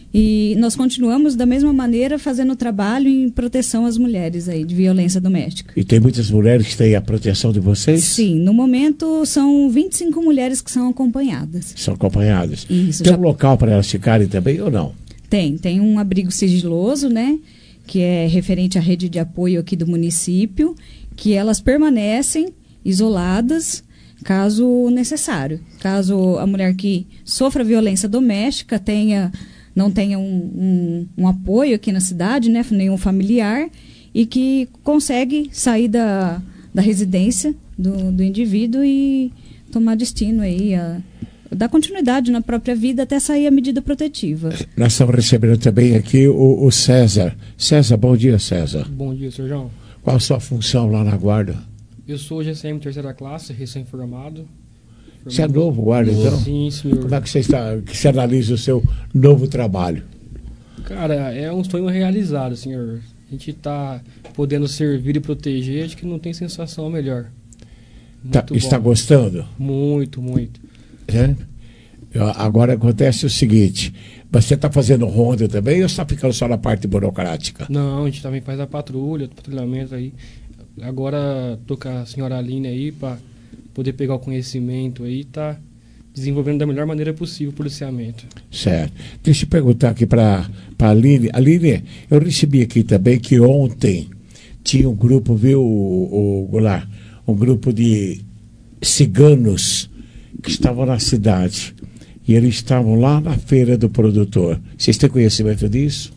[SPEAKER 17] E nós continuamos da mesma maneira fazendo trabalho em proteção às mulheres aí, de violência doméstica.
[SPEAKER 2] E tem muitas mulheres que têm a proteção de vocês?
[SPEAKER 17] Sim, no momento são vinte e cinco mulheres que são acompanhadas.
[SPEAKER 2] São acompanhadas.
[SPEAKER 17] Isso,
[SPEAKER 2] Tem
[SPEAKER 17] já-
[SPEAKER 2] um local para elas ficarem também ou não?
[SPEAKER 17] Tem, tem um abrigo sigiloso, né? Que é referente à rede de apoio aqui do município, que elas permanecem isoladas caso necessário. Caso a mulher que sofra violência doméstica tenha, não tenha um, um, um apoio aqui na cidade, né? Nenhum familiar, e que consegue sair da, da residência do, do indivíduo e tomar destino aí a dar continuidade na própria vida até sair a medida protetiva.
[SPEAKER 2] Nós estamos recebendo também aqui o, o César. César, bom dia, César.
[SPEAKER 18] Bom dia, senhor João.
[SPEAKER 2] Qual a sua função lá na guarda?
[SPEAKER 18] Eu sou G C M terceira classe, recém-formado.
[SPEAKER 2] Você é novo guarda, então?
[SPEAKER 18] Sim, senhor.
[SPEAKER 2] Como é que você, está, que você analisa o seu novo trabalho?
[SPEAKER 18] Cara, é um sonho realizado, senhor. A gente está podendo servir e proteger, acho que não tem sensação melhor.
[SPEAKER 2] Tá,
[SPEAKER 18] Muito
[SPEAKER 2] está
[SPEAKER 18] bom.
[SPEAKER 2] gostando?
[SPEAKER 18] Muito, muito.
[SPEAKER 2] É? Eu- Agora acontece o seguinte, você está fazendo ronda também ou está ficando só na parte burocrática?
[SPEAKER 18] Não, a gente também faz a patrulha, patrulhamento aí. Agora tô com a senhora Aline aí para poder pegar o conhecimento aí, tá desenvolvendo da melhor maneira possível o policiamento.
[SPEAKER 2] Certo. Deixa eu perguntar aqui para a Aline. Aline, eu recebi aqui também que ontem tinha um grupo, viu, o, o Goulart? Um grupo de ciganos que estavam na cidade. E eles estavam lá na feira do produtor. Vocês têm conhecimento disso?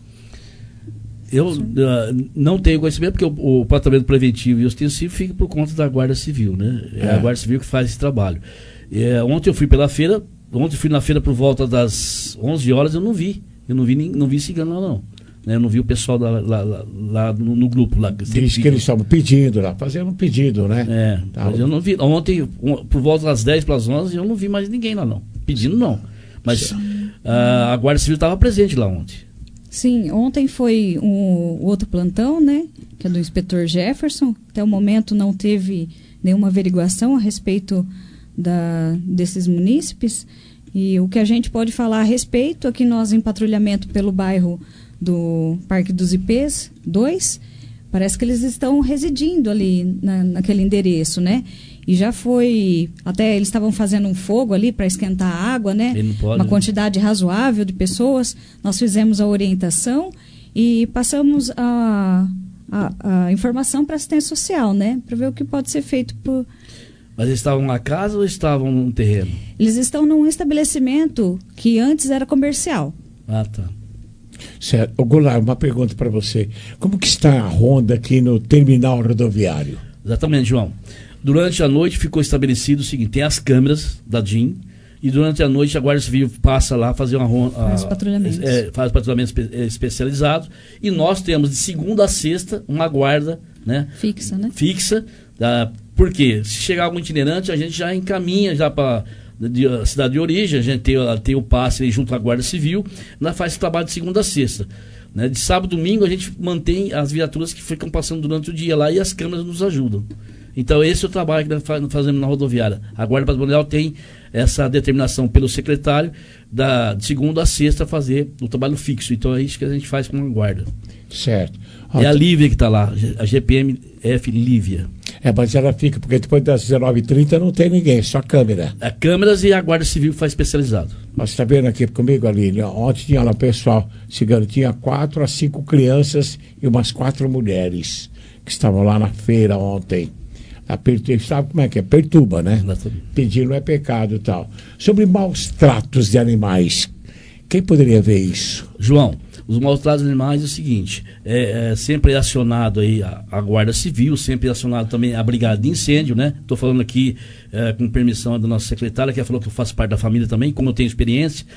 [SPEAKER 16] Eu uh, não tenho conhecimento, porque o, o tratamento preventivo e ostensivo fica por conta da Guarda Civil, né? É,
[SPEAKER 2] É.
[SPEAKER 16] a Guarda Civil que faz esse trabalho. É, ontem eu fui pela feira, ontem eu fui na feira por volta das onze horas, eu não vi. Eu não vi, nem- não vi cigano lá, não. Né? Eu não vi o pessoal da- lá, lá- lá no, no grupo. Lá, sempre
[SPEAKER 2] Diz que
[SPEAKER 16] fica.
[SPEAKER 2] eles estavam pedindo lá, fazendo um pedido, né?
[SPEAKER 16] É,
[SPEAKER 2] Tá.
[SPEAKER 16] mas eu não vi. Ontem, um, por volta das dez para as onze, eu não vi mais ninguém lá, não. Pedindo, não. Mas ah, a Guarda Civil estava presente lá ontem.
[SPEAKER 17] Sim, ontem foi um, o outro plantão, né? Que é do inspetor Jefferson. Até o momento não teve nenhuma averiguação a respeito da, desses munícipes. E o que a gente pode falar a respeito é que nós, em patrulhamento pelo bairro do Parque dos Ipês dois, Parece que eles estão residindo ali na, naquele endereço, né? E já foi, até eles estavam fazendo um fogo ali para esquentar a água, né?
[SPEAKER 16] Ele não pode,
[SPEAKER 17] Uma
[SPEAKER 16] né?
[SPEAKER 17] quantidade razoável de pessoas. Nós fizemos a orientação e passamos a, a, a informação para assistência social, né? Para ver o que pode ser feito por...
[SPEAKER 16] Mas eles estavam na casa ou estavam num terreno?
[SPEAKER 17] Eles estão num estabelecimento que antes era comercial.
[SPEAKER 16] Ah, tá.
[SPEAKER 2] Certo. Ô, Goulart, uma pergunta para você. Como que está a ronda aqui no terminal rodoviário?
[SPEAKER 16] Exatamente, João. Durante a noite ficou estabelecido o seguinte, tem as câmeras da D I M e durante a noite a Guarda Civil passa lá fazer uma ronda...
[SPEAKER 17] Faz patrulhamentos.
[SPEAKER 16] É, faz patrulhamento espe especializado e nós temos de segunda a sexta uma guarda, né?
[SPEAKER 17] Fixa, né?
[SPEAKER 16] Fixa. Da, por quê? Se chegar algum itinerante, a gente já encaminha já para a cidade de origem, a gente tem, tem o passe aí junto à Guarda Civil, nós faz esse trabalho de segunda a sexta. Né? De sábado e domingo a gente mantém as viaturas que ficam passando durante o dia lá e as câmeras nos ajudam. Então esse é o trabalho que nós fazemos na rodoviária. A Guarda Patrimonial tem essa determinação pelo secretário da, de segunda a sexta fazer o trabalho fixo. Então é isso que a gente faz com a guarda.
[SPEAKER 2] Certo.
[SPEAKER 16] É a Lívia que está lá, a G P M F Lívia.
[SPEAKER 2] É, mas ela fica, porque depois das dezenove e trinta não tem ninguém, só câmera.
[SPEAKER 16] A câmeras e a Guarda Civil faz especializado.
[SPEAKER 2] Mas está vendo aqui comigo, Aline? Ontem tinha lá o pessoal cigano, tinha quatro a cinco crianças e umas quatro mulheres que estavam lá na feira ontem. A Pertuba, sabe como é que é? Pertuba, né? Pedir não é pecado e tal. Sobre maus tratos de animais, quem poderia ver isso?
[SPEAKER 16] João, os maus tratos de animais é o seguinte, é, é sempre é acionado aí a, a Guarda Civil, sempre é acionado também a Brigada de Incêndio, né? Estou falando aqui é, com permissão da nossa secretária, que ela falou que eu faço parte da família também, como eu tenho experiência.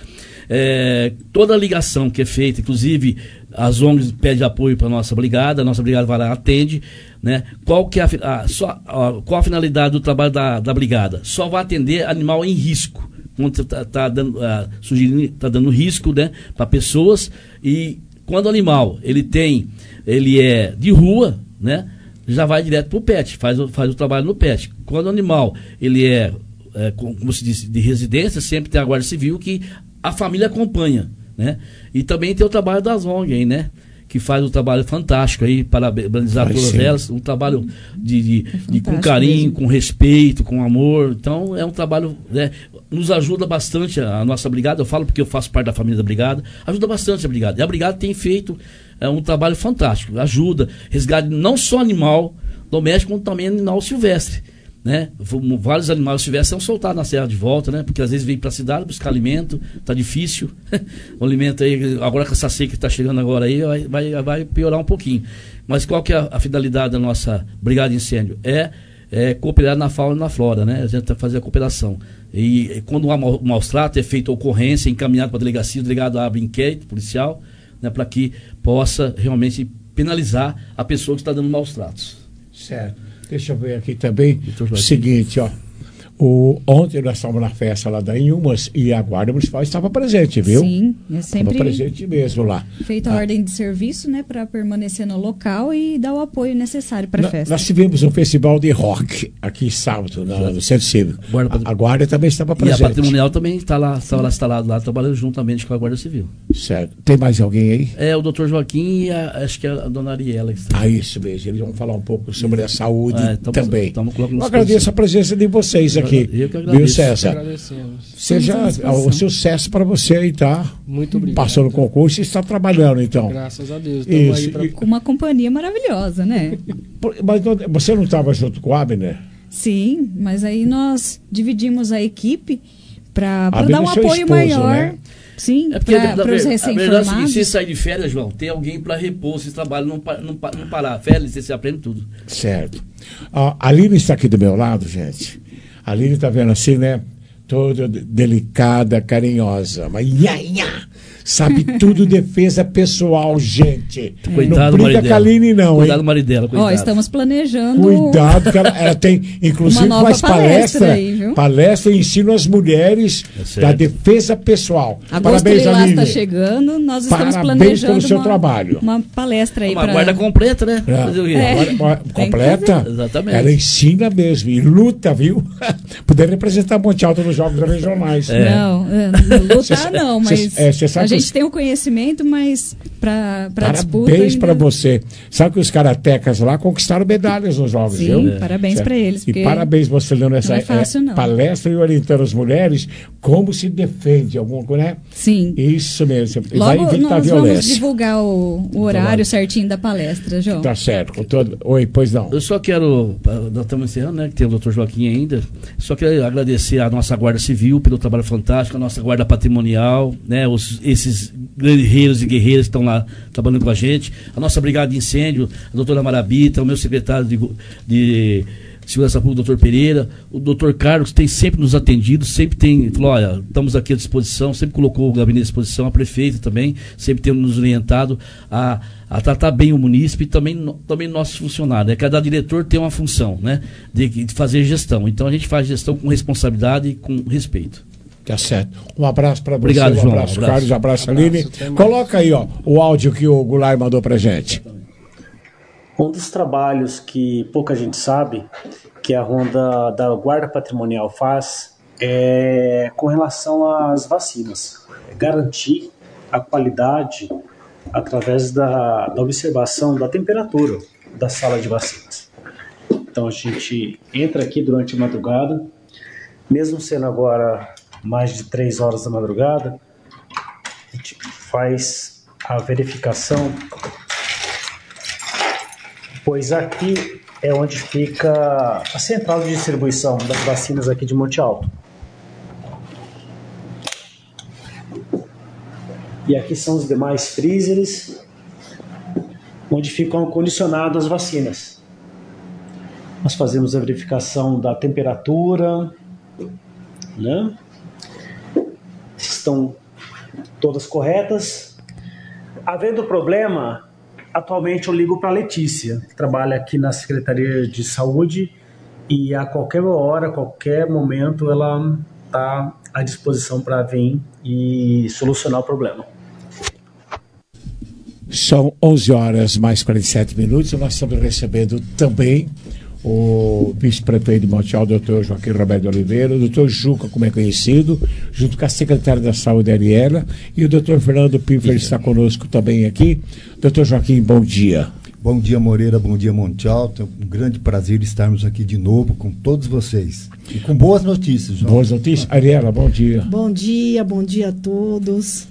[SPEAKER 16] É, toda a ligação que é feita, inclusive as O N Gs pedem apoio para a nossa brigada, a nossa brigada vai lá e atende, né? Qual, que é a, a, só, a, qual a finalidade do trabalho da, da brigada? Só vai atender animal em risco, quando está tá dando, uh, sugerindo, tá dando risco, né, para pessoas, e quando o animal ele tem, ele é de rua, né, já vai direto para o pet, faz, faz o trabalho no pet. Quando o animal ele é, é como se diz, de residência, sempre tem a Guarda Civil que a família acompanha, né? E também tem o trabalho das O N G aí, né? Que faz um trabalho fantástico aí, parabenizar Ai, todas sim. elas, um trabalho de, de, é de com carinho, mesmo. Com respeito, com amor. Então é um trabalho, né, nos ajuda bastante a, a nossa brigada. Eu falo porque eu faço parte da família da brigada, ajuda bastante a brigada. E a brigada tem feito é, um trabalho fantástico, ajuda, resgate não só animal doméstico, como também animal silvestre. Né? Vários animais silvestres são soltados na serra de volta, né? Porque às vezes vem para a cidade buscar alimento, tá difícil. O alimento aí, agora com essa seca que está chegando agora aí, vai, vai, vai piorar um pouquinho. Mas qual que é a, a finalidade da nossa brigada de incêndio? É, é cooperar na fauna e na flora, né? A gente vai fazer a cooperação. E, e quando há mau, maus tratos, é feita a ocorrência, encaminhado para a delegacia, o delegado abre inquérito policial, né? Para que possa realmente penalizar a pessoa que está dando maus tratos.
[SPEAKER 2] Certo. Deixa eu ver aqui também o seguinte, ó. O, ontem nós estávamos na festa lá da Inhumas e a Guarda Municipal estava presente, viu?
[SPEAKER 17] Sim, é sempre
[SPEAKER 2] estava presente mesmo lá.
[SPEAKER 17] Feita a
[SPEAKER 2] ah.
[SPEAKER 17] ordem de serviço, né, para permanecer no local e dar o apoio necessário para a festa.
[SPEAKER 2] Nós tivemos um festival de rock aqui sábado, no, no Centro Cívico. Guarda, a, a Guarda também estava presente.
[SPEAKER 16] E a Patrimonial também está lá, estava lá instalado lá, trabalhando juntamente com a Guarda Civil.
[SPEAKER 2] Certo. Tem mais alguém aí?
[SPEAKER 16] É o doutor Joaquim e a, acho que é a dona Ariela. Que
[SPEAKER 2] ah, isso mesmo. Eles vão falar um pouco sobre a saúde é, tamo, também.
[SPEAKER 16] Tamo
[SPEAKER 2] Eu agradeço a presença de vocês aqui.
[SPEAKER 16] Eu que agradeço.
[SPEAKER 2] César, seja o sucesso para você aí, tá?
[SPEAKER 18] Muito obrigado.
[SPEAKER 2] Passou no concurso e está trabalhando, então.
[SPEAKER 18] Graças a Deus.
[SPEAKER 2] Isso.
[SPEAKER 18] Aí pra...
[SPEAKER 17] Com uma companhia maravilhosa, né?
[SPEAKER 2] Mas você não estava junto com o Abner?
[SPEAKER 17] Sim, mas aí nós dividimos a equipe para dar um
[SPEAKER 2] é
[SPEAKER 17] apoio
[SPEAKER 2] esposo,
[SPEAKER 17] maior.
[SPEAKER 2] Né?
[SPEAKER 17] Sim,
[SPEAKER 16] é para
[SPEAKER 17] os recém-formados.
[SPEAKER 16] Se você sair de férias, João, tem alguém para repor esse trabalho, não, não, não parar. Férias, você aprende tudo.
[SPEAKER 2] Certo. A Aline está aqui do meu lado, gente. A Aline está vendo assim, né? Toda delicada, carinhosa. Mas ia, ia, sabe tudo, defesa pessoal, gente.
[SPEAKER 16] Coitado
[SPEAKER 2] não briga com a Aline, não,
[SPEAKER 16] cuidado
[SPEAKER 2] hein?
[SPEAKER 16] do marido dela,
[SPEAKER 17] Ó, estamos planejando...
[SPEAKER 2] Cuidado, que ela, ela tem, inclusive,
[SPEAKER 17] uma nova
[SPEAKER 2] faz palestra,
[SPEAKER 17] palestra, aí, viu?
[SPEAKER 2] palestra e ensina as mulheres
[SPEAKER 16] é
[SPEAKER 2] da defesa pessoal.
[SPEAKER 17] Agosto
[SPEAKER 2] Parabéns, Aline.
[SPEAKER 17] está chegando, nós estamos
[SPEAKER 2] Parabéns
[SPEAKER 17] planejando
[SPEAKER 2] pelo seu
[SPEAKER 17] uma,
[SPEAKER 2] trabalho.
[SPEAKER 17] uma palestra aí
[SPEAKER 16] uma
[SPEAKER 17] para...
[SPEAKER 16] guarda completa, né?
[SPEAKER 2] É.
[SPEAKER 16] Fazer o quê?
[SPEAKER 17] É.
[SPEAKER 2] Guarda, completa?
[SPEAKER 16] Exatamente.
[SPEAKER 2] Ela ensina mesmo e luta, viu? Poder representar Monte Alto nos Jogos Regionais.
[SPEAKER 17] É. Não, lutar não, mas
[SPEAKER 2] cê, é, cê
[SPEAKER 17] a gente tem o conhecimento, mas para a disputa.
[SPEAKER 2] Parabéns para você. Sabe que os karatecas lá conquistaram medalhas nos Jogos,
[SPEAKER 17] Sim,
[SPEAKER 2] viu?
[SPEAKER 17] parabéns para eles.
[SPEAKER 2] E parabéns você dando essa
[SPEAKER 17] não é fácil, não.
[SPEAKER 2] é, palestra e orientando as mulheres como se defende, alguma coisa, né?
[SPEAKER 17] Sim.
[SPEAKER 2] Isso mesmo.
[SPEAKER 17] Logo
[SPEAKER 2] Vai evitar
[SPEAKER 17] nós
[SPEAKER 2] violência.
[SPEAKER 17] vamos divulgar o, o horário certinho da palestra, João.
[SPEAKER 2] Tá certo. Com todo... Oi, pois não.
[SPEAKER 16] Eu só quero, nós estamos encerrando, né, que tem o doutor Joaquim ainda, só quero agradecer a nossa Guarda Civil pelo trabalho fantástico, a nossa Guarda Patrimonial, né, os, esses guerreiros e guerreiras que estão lá trabalhando com a gente, a nossa Brigada de Incêndio, a doutora Marabita, o meu secretário de, de Segurança Pública, o doutor Pereira, o doutor Carlos, que tem sempre nos atendido, sempre tem, falou, olha, estamos aqui à disposição, sempre colocou o gabinete à disposição, a prefeita também, sempre tem nos orientado a, a tratar bem o munícipe e também, no, também nossos funcionários, né? Cada diretor tem uma função, né, de, de fazer gestão, então a gente faz gestão com responsabilidade e com respeito.
[SPEAKER 2] Tá certo. Um abraço para você,
[SPEAKER 16] Obrigado,
[SPEAKER 2] um
[SPEAKER 16] João.
[SPEAKER 2] abraço,
[SPEAKER 16] Um abraço.
[SPEAKER 2] Carlos, um abraço,
[SPEAKER 16] Um
[SPEAKER 2] Aline.
[SPEAKER 16] abraço,
[SPEAKER 2] Coloca aí, ó, o áudio que o Goulart mandou pra gente.
[SPEAKER 19] Um dos trabalhos que pouca gente sabe, que a Ronda da Guarda Patrimonial faz, é com relação às vacinas. É garantir a qualidade através da, da observação da temperatura da sala de vacinas. Então a gente entra aqui durante a madrugada, mesmo sendo agora mais de três horas da madrugada, a gente faz a verificação, pois aqui é onde fica a central de distribuição das vacinas aqui de Monte Alto. E aqui são os demais freezers, onde ficam condicionadas as vacinas. Nós fazemos a verificação da temperatura, né? Estão todas corretas. Havendo problema, atualmente eu ligo para a Letícia, que trabalha aqui na Secretaria de Saúde, e a qualquer hora, a qualquer momento, ela está à disposição para vir e solucionar o problema.
[SPEAKER 2] São onze horas mais quarenta e sete minutos e nós estamos recebendo também o vice-prefeito de Monte Alto, doutor Joaquim Roberto Oliveira, o doutor Juca, como é conhecido, junto com a secretária da Saúde, Ariela, e o doutor Fernando Piffer está conosco também aqui. Doutor Joaquim, bom dia.
[SPEAKER 20] Bom dia, Moreira, bom dia, Monte Alto. É um grande prazer estarmos aqui de novo com todos vocês. E com boas notícias, João.
[SPEAKER 2] Boas notícias. Ariela, bom dia.
[SPEAKER 21] Bom dia, bom dia a todos.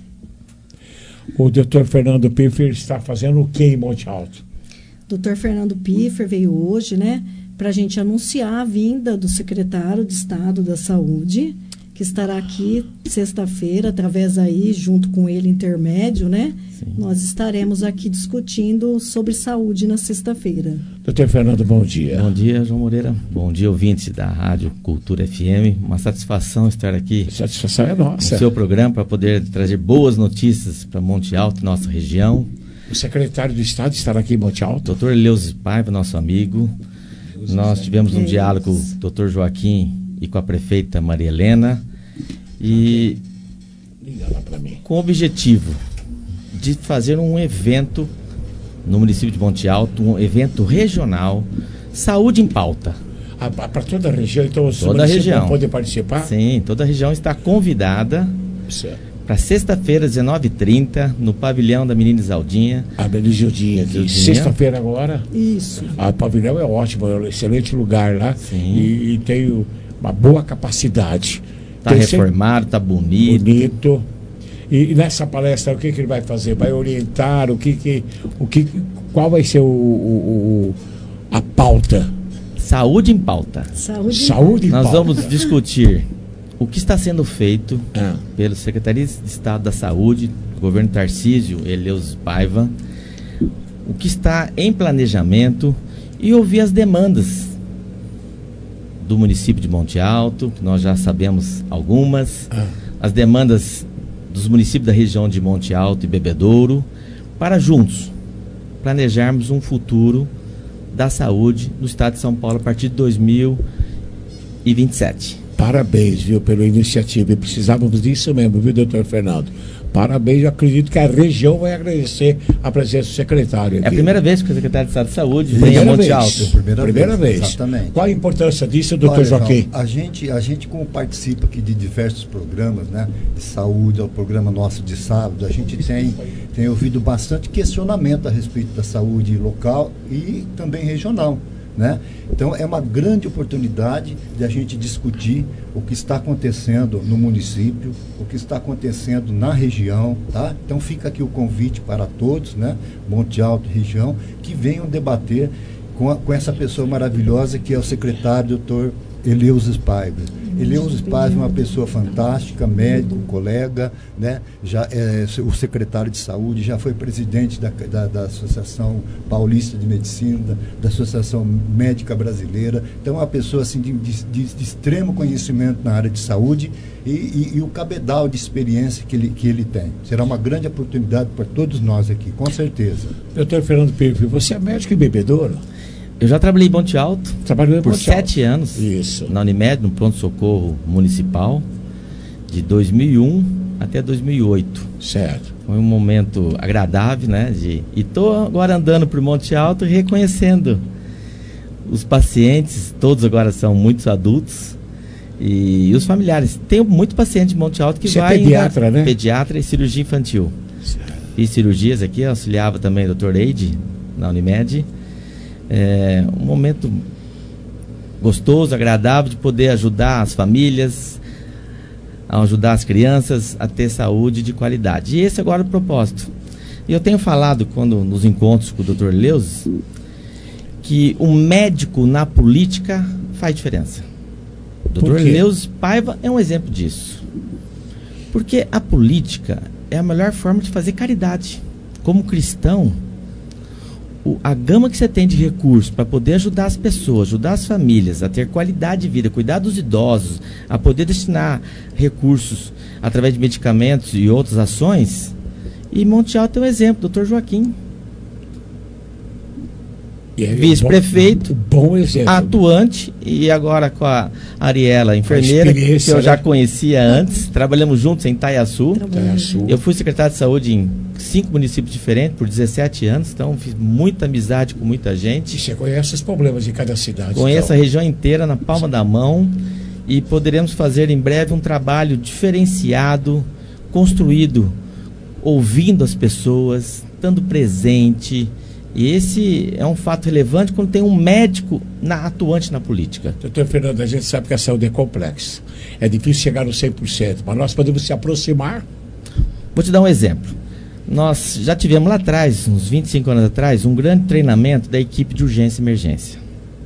[SPEAKER 2] O doutor Fernando Piffer está fazendo o que em Monte Alto?
[SPEAKER 21] doutor Fernando Piffer veio hoje, né, para a gente anunciar a vinda do secretário de Estado da Saúde, que estará aqui sexta-feira, através aí, junto com ele, intermédio, né? Sim. Nós estaremos aqui discutindo sobre saúde na sexta-feira.
[SPEAKER 2] doutor Fernando, bom dia.
[SPEAKER 22] Bom dia, João Moreira. Bom dia, ouvintes da Rádio Cultura F M. Uma satisfação estar aqui.
[SPEAKER 2] A satisfação é nossa.
[SPEAKER 22] No seu programa, para poder trazer boas notícias para Monte Alto, nossa região.
[SPEAKER 2] O secretário de Estado estará aqui em Monte Alto.
[SPEAKER 22] doutor Leuses Paiva, nosso amigo. Deus Nós tivemos um Deus. diálogo com o doutor Joaquim e com a prefeita Maria Helena. E com o objetivo de fazer um evento no município de Monte Alto, um evento regional, Saúde em Pauta.
[SPEAKER 2] Ah, para toda a região, então os
[SPEAKER 22] toda a região
[SPEAKER 2] pode participar?
[SPEAKER 22] Sim, toda a região está convidada para sexta-feira, dezenove e trinta, no pavilhão da Menina Isaldinha.
[SPEAKER 2] A Menina Isaldinha aqui. Sexta-feira agora?
[SPEAKER 21] Isso.
[SPEAKER 2] O pavilhão é ótimo, é um excelente lugar lá.
[SPEAKER 22] Sim.
[SPEAKER 2] E, e tem uma boa capacidade.
[SPEAKER 22] Está reformado, está bonito.
[SPEAKER 2] Bonito. E, e nessa palestra, o que, que ele vai fazer? Vai orientar o que que, o que, qual vai ser o, o, o a pauta?
[SPEAKER 22] Saúde em pauta.
[SPEAKER 21] Saúde,
[SPEAKER 2] Saúde em
[SPEAKER 22] Nós
[SPEAKER 2] pauta.
[SPEAKER 22] vamos discutir o que está sendo feito
[SPEAKER 2] ah.
[SPEAKER 22] pela Secretaria de Estado da Saúde, do governo Tarcísio Eleus Paiva, o que está em planejamento e ouvir as demandas do município de Monte Alto, que nós já sabemos algumas, ah. as demandas dos municípios da região de Monte Alto e Bebedouro, para juntos planejarmos um futuro da saúde no estado de São Paulo a partir de dois mil e vinte e sete.
[SPEAKER 2] Parabéns, viu, pela iniciativa. E precisávamos disso mesmo, viu, doutor Fernando? Parabéns, eu acredito que a região vai agradecer a presença do secretário aqui.
[SPEAKER 22] É a primeira vez que o secretário de Estado de Saúde vem
[SPEAKER 2] Primeira
[SPEAKER 22] a Monte
[SPEAKER 2] vez.
[SPEAKER 22] Alto.
[SPEAKER 20] Primeira,
[SPEAKER 2] Primeira vez.
[SPEAKER 20] vez. Exatamente.
[SPEAKER 2] Qual a importância disso, doutor
[SPEAKER 20] Olha,
[SPEAKER 2] Joaquim?
[SPEAKER 20] João, a gente, a gente, como participa aqui de diversos programas, né, de saúde, é o programa nosso de sábado, a gente tem, tem ouvido bastante questionamento a respeito da saúde local e também regional. Né? Então é uma grande oportunidade de a gente discutir o que está acontecendo no município, o que está acontecendo na região, tá? Então fica aqui o convite para todos, né? Monte Alto, região, que venham debater com, a, com essa pessoa maravilhosa que é o secretário doutor Eleusis Paiva. Eleusis Paiva é uma pessoa fantástica, médico, colega, né? Já é o secretário de saúde, já foi presidente da, da, da Associação Paulista de Medicina, da, da Associação Médica Brasileira. Então é uma pessoa assim, de, de, de extremo conhecimento na área de saúde e, e, e o cabedal de experiência que ele, que ele tem. Será uma grande oportunidade para todos nós aqui, com certeza.
[SPEAKER 2] Doutor Fernando Pirfi, você é médico e bebedouro?
[SPEAKER 22] Eu já trabalhei em Monte Alto
[SPEAKER 2] Trabalhou em
[SPEAKER 22] por
[SPEAKER 2] Monte
[SPEAKER 22] sete
[SPEAKER 2] Alto.
[SPEAKER 22] anos.
[SPEAKER 2] Isso.
[SPEAKER 22] Na Unimed, no pronto-socorro municipal, de dois mil e um até dois mil e oito.
[SPEAKER 2] Certo.
[SPEAKER 22] Foi um momento agradável, né? De, e estou agora andando por Monte Alto e reconhecendo os pacientes, todos agora são muitos adultos, e, e os familiares. Tem muito paciente de Monte Alto que
[SPEAKER 2] Você
[SPEAKER 22] vai...
[SPEAKER 2] é pediatra, né?
[SPEAKER 22] Pediatra e cirurgia infantil. Certo. Fiz cirurgias aqui, auxiliava também o doutor Eide, na Unimed. É um momento gostoso, agradável de poder ajudar as famílias, a ajudar as crianças a ter saúde de qualidade. E esse agora é o propósito. E eu tenho falado quando nos encontros com o doutor Eleusis que o médico na política faz diferença. O doutor Eleusis Paiva é um exemplo disso. Porque a política é a melhor forma de fazer caridade. Como cristão, a gama que você tem de recursos para poder ajudar as pessoas, ajudar as famílias a ter qualidade de vida, cuidar dos idosos, a poder destinar recursos através de medicamentos e outras ações. E Monte Alto é um exemplo, doutor Joaquim.
[SPEAKER 2] É
[SPEAKER 22] vice-prefeito,
[SPEAKER 2] bom, bom exemplo.
[SPEAKER 22] Atuante, e agora com a Ariela, enfermeira, que eu já conhecia antes. Trabalhamos juntos em Itaiaçu.
[SPEAKER 2] Itaiaçu.
[SPEAKER 22] Eu fui secretário de saúde em cinco municípios diferentes por dezessete anos, então fiz muita amizade com muita gente.
[SPEAKER 2] E você conhece os problemas de cada cidade.
[SPEAKER 22] Conheço
[SPEAKER 2] então.
[SPEAKER 22] a região inteira na palma da mão, e poderemos fazer em breve um trabalho diferenciado, construído, ouvindo as pessoas, estando presente. E esse é um fato relevante quando tem um médico na, atuante na política.
[SPEAKER 2] Doutor Fernando, a gente sabe que a saúde é complexa. É difícil chegar no cem por cento, mas nós podemos se aproximar.
[SPEAKER 22] Vou te dar um exemplo. Nós já tivemos lá atrás, uns vinte e cinco anos atrás, um grande treinamento da equipe de urgência e emergência.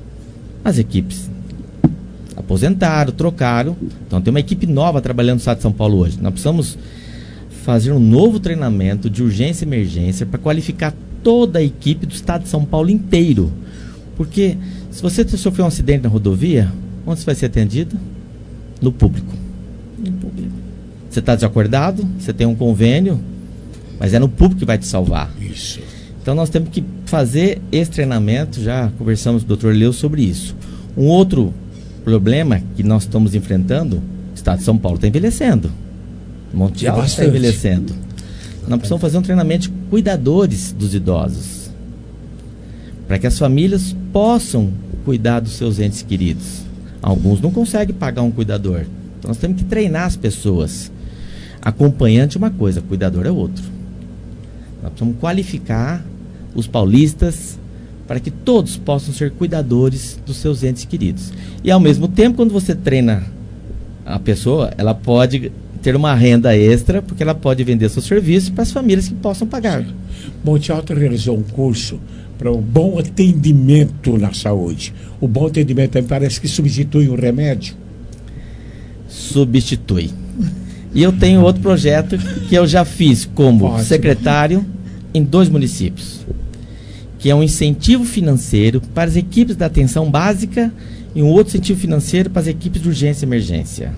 [SPEAKER 22] As equipes aposentaram, trocaram. Então tem uma equipe nova trabalhando no estado de São Paulo hoje. Nós precisamos fazer um novo treinamento de urgência e emergência para qualificar toda a equipe do estado de São Paulo inteiro. Porque se você sofreu um acidente na rodovia, onde você vai ser atendido? No público. No público. Você está desacordado, você tem um convênio, mas é no público que vai te salvar.
[SPEAKER 2] Isso.
[SPEAKER 22] Então nós temos que fazer esse treinamento, já conversamos com o doutor Leu sobre isso. Um outro problema que nós estamos enfrentando, o estado de São Paulo está envelhecendo. Monte Alto está envelhecendo. Nós precisamos fazer um treinamento de cuidadores dos idosos, para que as famílias possam cuidar dos seus entes queridos. Alguns não conseguem pagar um cuidador, então nós temos que treinar as pessoas. Acompanhante é uma coisa, cuidador é outro. Nós precisamos qualificar os paulistas para que todos possam ser cuidadores dos seus entes queridos. E ao mesmo tempo, quando você treina a pessoa, ela pode ter uma renda extra, porque ela pode vender seus serviços para as famílias que possam pagar.
[SPEAKER 2] Monte Alto realizou um curso para o bom atendimento na saúde. O bom atendimento também parece que substitui o remédio.
[SPEAKER 22] Substitui. E eu tenho outro projeto que eu já fiz como Ótimo. secretário em dois municípios, que é um incentivo financeiro para as equipes da atenção básica e um outro incentivo financeiro para as equipes de urgência e emergência.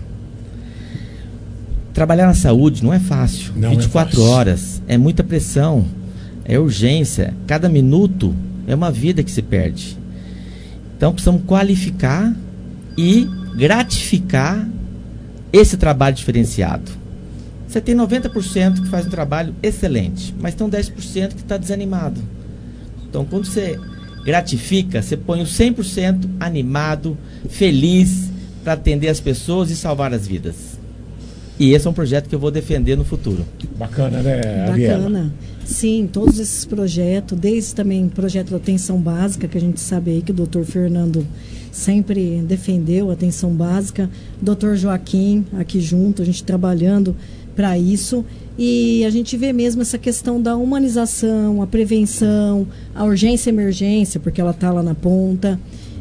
[SPEAKER 22] Trabalhar na saúde não é fácil. Não vinte e quatro é fácil. Horas, é muita pressão, é urgência. Cada minuto é uma vida que se perde. Então precisamos qualificar e gratificar esse trabalho diferenciado. Você tem noventa por cento que faz um trabalho excelente, mas tem um dez por cento que está desanimado. Então, quando você gratifica, você põe o cem por cento animado, feliz, para atender as pessoas e salvar as vidas. E esse é um projeto que eu vou defender no futuro.
[SPEAKER 2] Bacana, né, Ariela?
[SPEAKER 21] Bacana. Sim, todos esses projetos, desde também o projeto da atenção básica, que a gente sabe aí que o doutor Fernando sempre defendeu a atenção básica, doutor Joaquim aqui junto, a gente trabalhando para isso, e a gente vê mesmo essa questão da humanização, a prevenção, a urgência e emergência, porque ela está lá na ponta,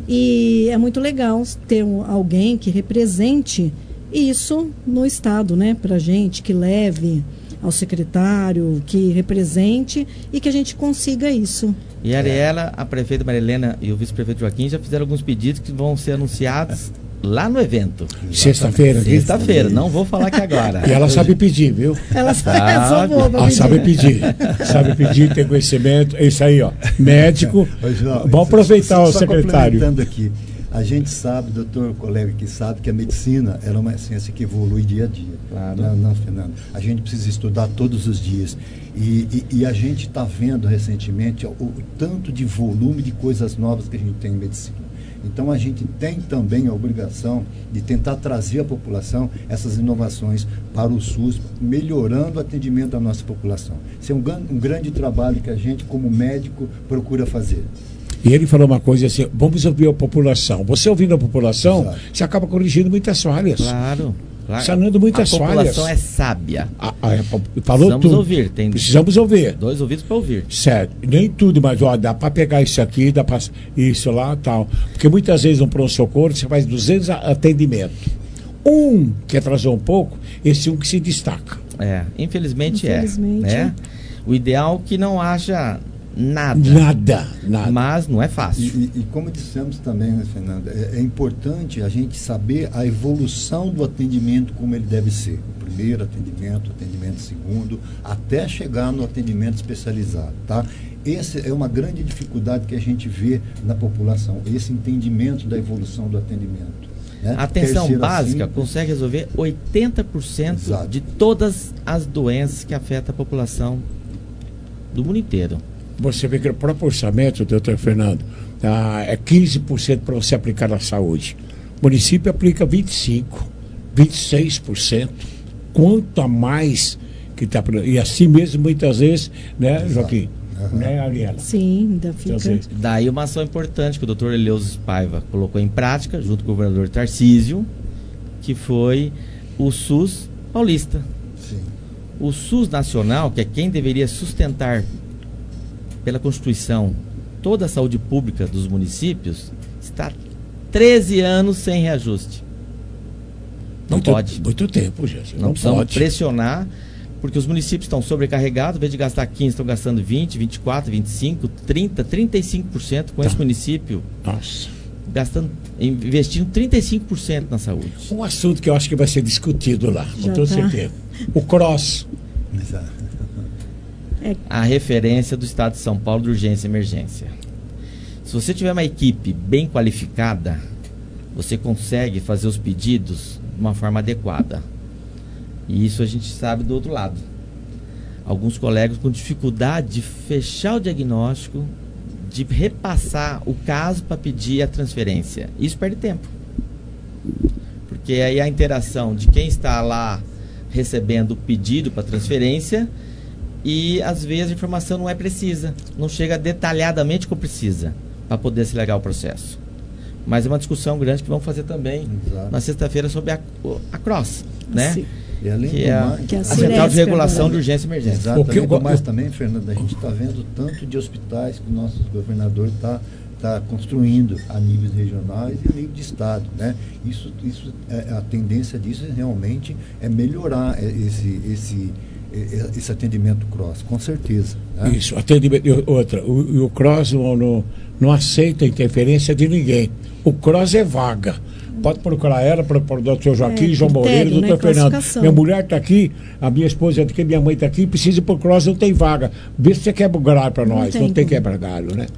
[SPEAKER 21] e é muito legal ter um, alguém que represente isso no Estado, né, para a gente, que leve ao secretário, que represente e que a gente consiga isso.
[SPEAKER 22] E a Ariela, a prefeita Marilena e o vice-prefeito Joaquim já fizeram alguns pedidos que vão ser anunciados lá no evento.
[SPEAKER 2] Sexta-feira.
[SPEAKER 22] Sexta-feira, não vou falar aqui agora.
[SPEAKER 2] E ela sabe pedir, viu?
[SPEAKER 21] Ela
[SPEAKER 22] sabe,
[SPEAKER 2] ela sabe pedir. Sabe pedir, tem conhecimento. É isso aí, ó. Médico. Vamos aproveitar
[SPEAKER 20] só,
[SPEAKER 2] o
[SPEAKER 20] só
[SPEAKER 2] secretário.
[SPEAKER 20] Complementando aqui. A gente sabe, doutor colega, que sabe que a medicina ela é uma ciência que evolui dia a dia.
[SPEAKER 22] Claro.
[SPEAKER 20] Não, não, Fernando. A gente precisa estudar todos os dias. E, e, e a gente está vendo recentemente o, o tanto de volume de coisas novas que a gente tem em medicina. Então a gente tem também a obrigação de tentar trazer à população essas inovações para o SUS, melhorando o atendimento da nossa população. Esse é um, um grande trabalho que a gente, como médico, procura fazer.
[SPEAKER 2] E ele falou uma coisa assim, vamos ouvir a população. Você ouvindo a população, Exato. Você acaba corrigindo muitas falhas.
[SPEAKER 22] Claro. claro.
[SPEAKER 2] Sanando muitas falhas.
[SPEAKER 22] A população falhas. É sábia.
[SPEAKER 2] A, a, a, falou
[SPEAKER 22] Precisamos
[SPEAKER 2] tudo.
[SPEAKER 22] ouvir. Tem
[SPEAKER 2] Precisamos ouvir.
[SPEAKER 22] Dois ouvidos para ouvir.
[SPEAKER 2] Certo. Nem tudo, mas ó, dá para pegar isso aqui, dá para isso lá tal. Porque muitas vezes no pronto-socorro você faz duzentos atendimentos. Um que atrasou um pouco, esse um que se destaca.
[SPEAKER 22] É, infelizmente,
[SPEAKER 21] infelizmente
[SPEAKER 22] é. Né? O ideal é que não haja nada.
[SPEAKER 2] Nada, nada.
[SPEAKER 22] Mas não é fácil.
[SPEAKER 20] E, e, e como dissemos também, né, Fernanda, é, é importante a gente saber a evolução do atendimento, como ele deve ser. O primeiro atendimento, o atendimento segundo, até chegar no atendimento especializado, tá? Essa é uma grande dificuldade que a gente vê na população, esse entendimento da evolução do atendimento. Né?
[SPEAKER 22] A atenção básica assim, consegue resolver oitenta por cento Exato. De todas as doenças que afetam a população do mundo inteiro.
[SPEAKER 2] Você vê que o próprio orçamento, doutor Fernando, ah, é quinze por cento para você aplicar na saúde. O município aplica vinte e cinco por cento, vinte e seis por cento. Quanto a mais que está... E assim mesmo, muitas vezes, né, Exato. Joaquim? Uhum. Né, Ariela?
[SPEAKER 21] Sim, ainda fica... Então,
[SPEAKER 22] daí uma ação importante que o doutor Eleusis Paiva colocou em prática, junto com o governador Tarcísio, que foi o SUS paulista.
[SPEAKER 20] Sim.
[SPEAKER 22] O SUS nacional, que é quem deveria sustentar pela Constituição toda a saúde pública dos municípios, está treze anos sem reajuste. Não
[SPEAKER 2] muito,
[SPEAKER 22] pode.
[SPEAKER 2] Muito tempo, gente.
[SPEAKER 22] Não, não pode pressionar, porque os municípios estão sobrecarregados, ao invés de gastar quinze, estão gastando vinte, vinte e quatro, vinte e cinco, trinta, trinta e cinco por cento com tá. Esse município.
[SPEAKER 2] Nossa.
[SPEAKER 22] Gastando, investindo trinta e cinco por cento na saúde.
[SPEAKER 2] Um assunto que eu acho que vai ser discutido lá,
[SPEAKER 21] Já
[SPEAKER 2] com toda
[SPEAKER 21] tá.
[SPEAKER 2] certeza. O CROSS.
[SPEAKER 20] Exato.
[SPEAKER 22] É. A referência do Estado de São Paulo de urgência e emergência. Se você tiver uma equipe bem qualificada, você consegue fazer os pedidos de uma forma adequada. E isso a gente sabe do outro lado. Alguns colegas com dificuldade de fechar o diagnóstico, de repassar o caso para pedir a transferência. Isso perde tempo. Porque aí a interação de quem está lá recebendo o pedido para transferência e às vezes a informação não é precisa, não chega detalhadamente como precisa para poder acelerar o processo. Mas é uma discussão grande que vamos fazer também Exato. Na sexta-feira sobre a, a CROSS, né?
[SPEAKER 20] Sim. E além
[SPEAKER 22] que
[SPEAKER 20] do
[SPEAKER 22] é a,
[SPEAKER 20] mais,
[SPEAKER 22] que é a Central de Regulação de Urgência e Emergência.
[SPEAKER 20] Exato, o que eu mais também, Fernando, a gente está vendo tanto de hospitais que o nosso governador está tá construindo a níveis regionais e a nível de estado, né? Isso, isso, é, a tendência disso realmente é melhorar esse, esse, esse atendimento CROSS, com certeza. Né?
[SPEAKER 2] Isso, atendimento. Outra, o, o CROSS não, não, não aceita interferência de ninguém. O CROSS é vaga. Pode procurar ela para o doutor Joaquim, é, João Moreira, doutor né, Fernando. Minha mulher está aqui, a minha esposa está aqui, minha mãe está aqui, precisa ir para o CROSS, não tem vaga. Vê se você quebra o galho para nós. Não tem, não tem quebra galho, né?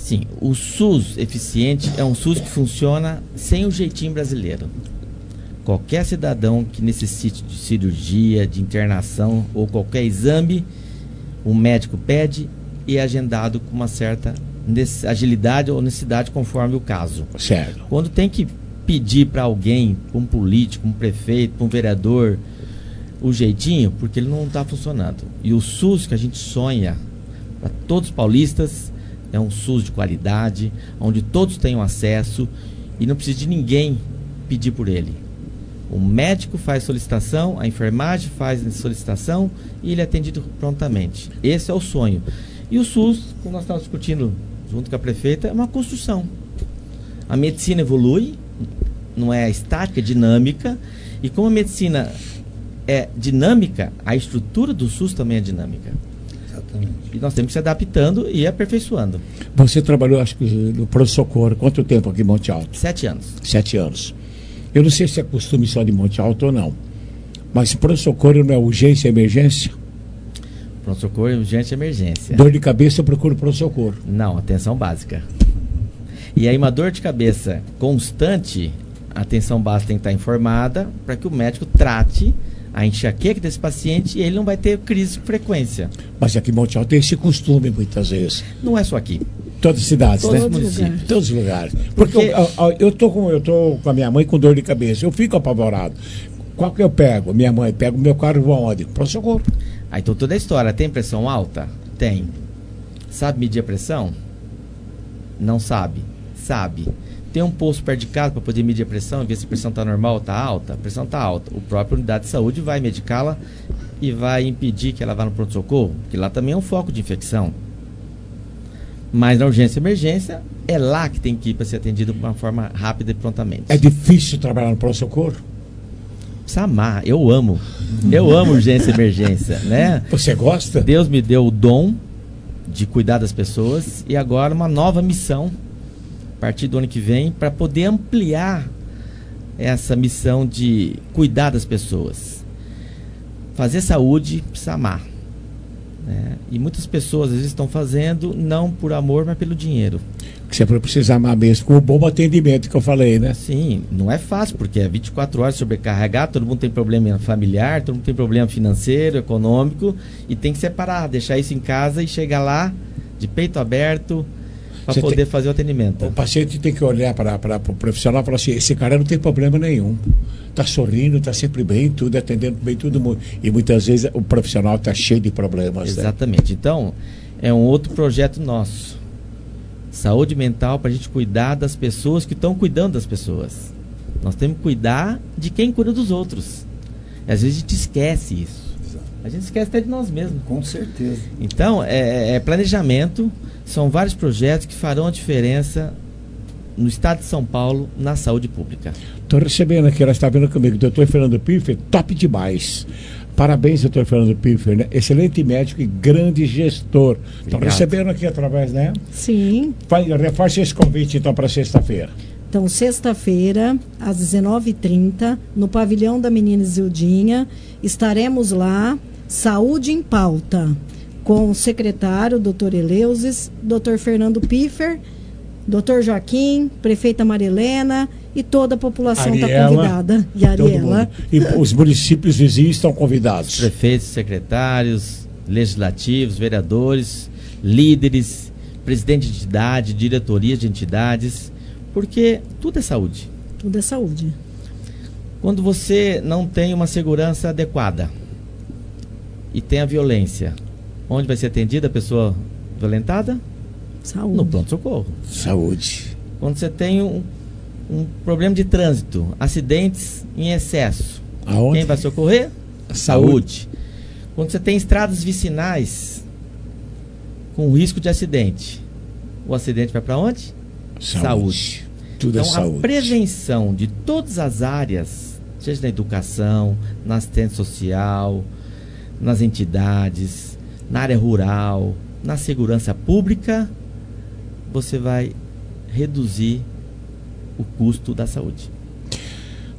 [SPEAKER 22] Sim, o SUS eficiente é um SUS que funciona sem o jeitinho brasileiro. Qualquer cidadão que necessite de cirurgia, de internação ou qualquer exame, o médico pede e é agendado com uma certa agilidade ou necessidade conforme o caso.
[SPEAKER 2] Certo.
[SPEAKER 22] Quando tem que pedir para alguém, para um político, um prefeito, para um vereador, o jeitinho, porque ele não está funcionando. E o SUS que a gente sonha para todos os paulistas é um SUS de qualidade, onde todos tenham acesso e não precisa de ninguém pedir por ele. O médico faz solicitação, a enfermagem faz solicitação e ele é atendido prontamente. Esse é o sonho. E o SUS, como nós estamos discutindo junto com a prefeita, é uma construção. A medicina evolui, não é estática, é dinâmica, e como a medicina é dinâmica, a estrutura do SUS também é dinâmica.
[SPEAKER 20] Exatamente.
[SPEAKER 22] E nós temos que se adaptando e aperfeiçoando.
[SPEAKER 2] Você trabalhou, acho que, no pronto-socorro, quanto tempo aqui em Monte Alto?
[SPEAKER 22] Sete anos.
[SPEAKER 2] Sete anos. Eu não sei se é costume só de Monte Alto ou não, mas pronto-socorro não é urgência e emergência?
[SPEAKER 22] Pronto-socorro, urgência e emergência.
[SPEAKER 2] Dor de cabeça, eu procuro pronto-socorro.
[SPEAKER 22] Não, atenção básica. E aí uma dor de cabeça constante, a atenção básica tem que estar informada para que o médico trate a enxaqueca desse paciente e ele não vai ter crise com frequência.
[SPEAKER 2] Mas aqui em Monte Alto tem esse costume muitas vezes.
[SPEAKER 22] Não é só aqui.
[SPEAKER 2] Todas as cidades,
[SPEAKER 22] Todos
[SPEAKER 2] né?
[SPEAKER 22] os municípios.
[SPEAKER 2] Todos os lugares. Porque, Porque eu, eu, eu, tô com, eu tô com a minha mãe com dor de cabeça, eu fico apavorado. Qual que eu pego? Minha mãe pega o meu carro e vou aonde? Pronto-socorro.
[SPEAKER 22] Aí então toda a história, tem pressão alta? Tem. Sabe medir a pressão? Não sabe. Sabe. Tem um posto perto de casa para poder medir a pressão, ver se a pressão está normal ou está alta? A pressão está alta. O próprio unidade de saúde vai medicá-la e vai impedir que ela vá no pronto-socorro, porque lá também é um foco de infecção. Mas na urgência e emergência, é lá que tem que ir para ser atendido de uma forma rápida e prontamente.
[SPEAKER 2] É difícil trabalhar no pronto-socorro?
[SPEAKER 22] Precisa amar, eu amo. Eu amo urgência e emergência, né?
[SPEAKER 2] Você gosta?
[SPEAKER 22] Deus me deu o dom de cuidar das pessoas e agora uma nova missão a partir do ano que vem para poder ampliar essa missão de cuidar das pessoas. Fazer saúde precisa amar, né? E muitas pessoas às vezes estão fazendo não por amor, mas pelo dinheiro.
[SPEAKER 2] Que você precisa amar mesmo, com o bom atendimento que eu falei, né?
[SPEAKER 22] Sim, não é fácil, porque é vinte e quatro horas sobrecarregado, todo mundo tem problema familiar, todo mundo tem problema financeiro, econômico, e tem que separar, deixar isso em casa e chegar lá de peito aberto para poder tem, fazer o atendimento.
[SPEAKER 2] O paciente tem que olhar para o profissional e falar assim, esse cara não tem problema nenhum. Está sorrindo, está sempre bem, tudo, atendendo bem todo mundo. E muitas vezes o profissional está cheio de problemas.
[SPEAKER 22] Exatamente.
[SPEAKER 2] Né?
[SPEAKER 22] Então, é um outro projeto nosso. Saúde mental para a gente cuidar das pessoas que estão cuidando das pessoas. Nós temos que cuidar de quem cuida dos outros. E às vezes a gente esquece isso. Exato. A gente esquece até de nós mesmos.
[SPEAKER 20] Com certeza.
[SPEAKER 22] Então, é, é planejamento, são vários projetos que farão a diferença no estado de São Paulo, na saúde pública.
[SPEAKER 2] Estou recebendo aqui, ela está vendo comigo, doutor Fernando Piffer, top demais. Parabéns, doutor Fernando Piffer, né? Excelente médico e grande gestor. Estão recebendo aqui através, né?
[SPEAKER 21] Sim.
[SPEAKER 2] Vai, reforce esse convite, então, para sexta-feira.
[SPEAKER 21] Então, sexta-feira, às dezenove e trinta, no pavilhão da Menina Zildinha, estaremos lá, Saúde em Pauta, com o secretário, doutor Eleusis, doutor Fernando Piffer, doutor Joaquim, prefeita Marilena e toda a população está convidada. E Ariela.
[SPEAKER 2] E os municípios vizinhos estão convidados.
[SPEAKER 22] Prefeitos, secretários, legislativos, vereadores, líderes, presidente de entidade, diretoria de entidades, porque tudo é saúde.
[SPEAKER 21] Tudo é saúde.
[SPEAKER 22] Quando você não tem uma segurança adequada e tem a violência, onde vai ser atendida a pessoa violentada?
[SPEAKER 21] Saúde.
[SPEAKER 22] No pronto-socorro.
[SPEAKER 2] Saúde.
[SPEAKER 22] Quando você tem um, um problema de trânsito, acidentes em excesso,
[SPEAKER 2] aonde?
[SPEAKER 22] Quem vai socorrer?
[SPEAKER 2] A
[SPEAKER 22] saúde.
[SPEAKER 2] saúde.
[SPEAKER 22] Quando você tem estradas vicinais com risco de acidente, o acidente vai para onde?
[SPEAKER 2] Saúde.
[SPEAKER 22] Saúde.
[SPEAKER 2] Tudo
[SPEAKER 22] então,
[SPEAKER 2] é saúde.
[SPEAKER 22] A prevenção de todas as áreas, seja na educação, na assistência social, nas entidades, na área rural, na segurança pública, você vai reduzir o custo da saúde.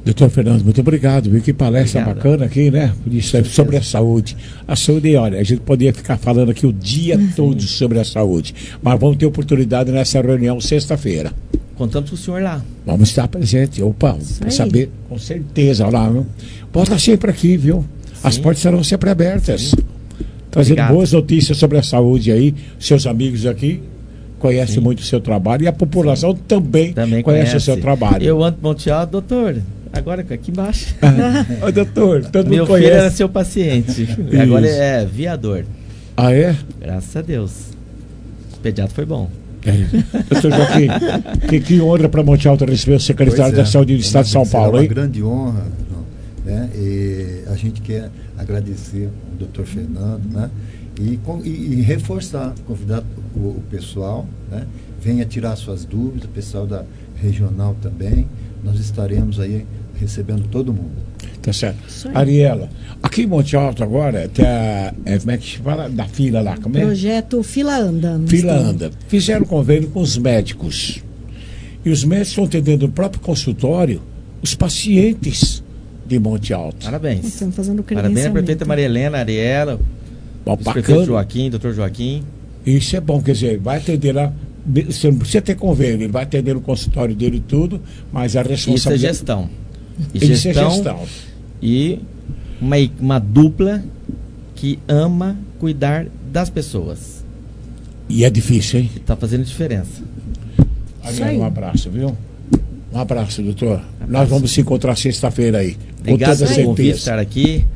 [SPEAKER 2] Doutor Fernando, muito obrigado, viu? Que palestra obrigado. Bacana aqui, né? Isso é sobre a saúde. A saúde, olha, a gente poderia ficar falando aqui o dia uhum. todo sobre a saúde, mas vamos ter oportunidade nessa reunião sexta-feira.
[SPEAKER 22] Contamos com o senhor lá.
[SPEAKER 2] Vamos estar presente. Opa, para saber, com certeza, lá, viu? Volta sempre aqui, viu? Sim. As portas serão sempre abertas. Sim. Trazendo obrigado. Boas notícias sobre a saúde aí. Seus amigos aqui conhecem Sim. muito o seu trabalho e a população também, também conhece, conhece o seu trabalho.
[SPEAKER 22] Eu ando Monte Alto, doutor. Agora aqui embaixo.
[SPEAKER 2] Ô, doutor, todo
[SPEAKER 22] Meu
[SPEAKER 2] mundo conhece.
[SPEAKER 22] filho era seu paciente. E agora é viador.
[SPEAKER 2] Ah, é?
[SPEAKER 22] Graças a Deus. O pediatra foi bom.
[SPEAKER 2] É. Doutor Joaquim, que, que honra para Monte Alto receber o secretário é, da Saúde do Estado de São Paulo, hein?
[SPEAKER 20] É uma grande honra, né? E a gente quer agradecer ao doutor Fernando, né? E, e, e reforçar, convidar o, o pessoal, né? Venha tirar suas dúvidas, o pessoal da regional também. Nós estaremos aí recebendo todo mundo.
[SPEAKER 2] Tá certo. Ariela, aqui em Monte Alto agora tem a, é, como é que se fala? Da fila lá, como é?
[SPEAKER 21] Projeto Fila Anda.
[SPEAKER 2] Fila Anda. Fizeram convênio com os médicos. E os médicos estão atendendo no próprio consultório os pacientes de Monte Alto.
[SPEAKER 22] Parabéns.
[SPEAKER 21] Estamos fazendo
[SPEAKER 22] Parabéns à prefeita Maria Helena, Ariela,
[SPEAKER 2] bom,
[SPEAKER 22] prefeito Joaquim, doutor Joaquim.
[SPEAKER 2] Isso é bom, quer dizer, vai atender lá. Você não precisa ter convênio, ele vai atender no consultório dele tudo, mas a responsabilidade...
[SPEAKER 22] Isso é gestão.
[SPEAKER 2] E Isso gestão, é gestão.
[SPEAKER 22] E uma, uma dupla que ama cuidar das pessoas.
[SPEAKER 2] E é difícil, hein?
[SPEAKER 22] Está fazendo diferença.
[SPEAKER 2] Ariel, um abraço, viu? Um abraço, doutor. Um abraço. Nós vamos se encontrar sexta-feira aí.
[SPEAKER 22] Obrigado por convite estar aqui.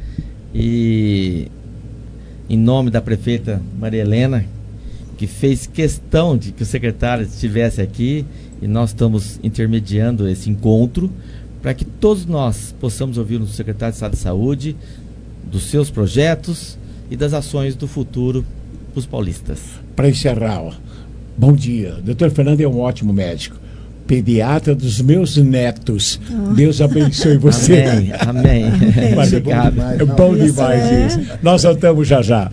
[SPEAKER 22] E em nome da prefeita Maria Helena, que fez questão de que o secretário estivesse aqui, e nós estamos intermediando esse encontro para que todos nós possamos ouvir o secretário de Estado de Saúde, dos seus projetos e das ações do futuro para os paulistas.
[SPEAKER 2] Para encerrar, ó, bom dia. Doutor Fernando é um ótimo médico, pediatra dos meus netos. Oh. Deus abençoe você.
[SPEAKER 22] Amém, amém.
[SPEAKER 2] Mas é bom demais, é bom demais é. isso. Nós voltamos já já.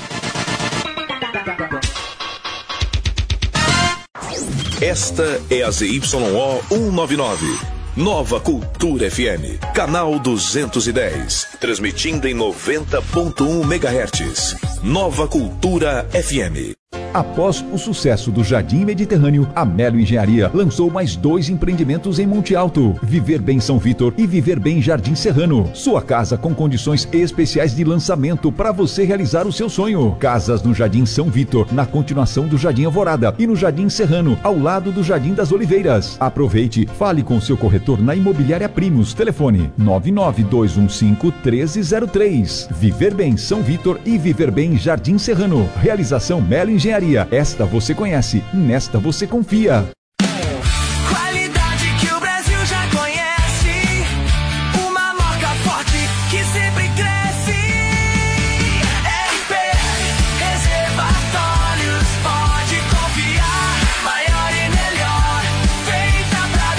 [SPEAKER 15] Esta é a Z Y O cento e noventa e nove, Nova Cultura F M, canal duzentos e dez, transmitindo em noventa ponto um megahertz. Nova Cultura F M.
[SPEAKER 3] Após o sucesso do Jardim Mediterrâneo, a Melo Engenharia lançou mais dois empreendimentos em Monte Alto: Viver Bem São Vitor e Viver Bem Jardim Serrano. Sua casa com condições especiais de lançamento para você realizar o seu sonho. Casas no Jardim São Vitor, na continuação do Jardim Alvorada, e no Jardim Serrano, ao lado do Jardim das Oliveiras. Aproveite, fale com seu corretor na Imobiliária Primos. Telefone nove nove dois um cinco um três zero três. Viver Bem São Vitor e Viver Bem Jardim Serrano. Realização Melo Engenharia. Esta você conhece, nesta você confia.
[SPEAKER 4] Qualidade que o Brasil já conhece, uma marca forte que sempre cresce. R P Reservatórios, pode confiar, maior e melhor, feita pra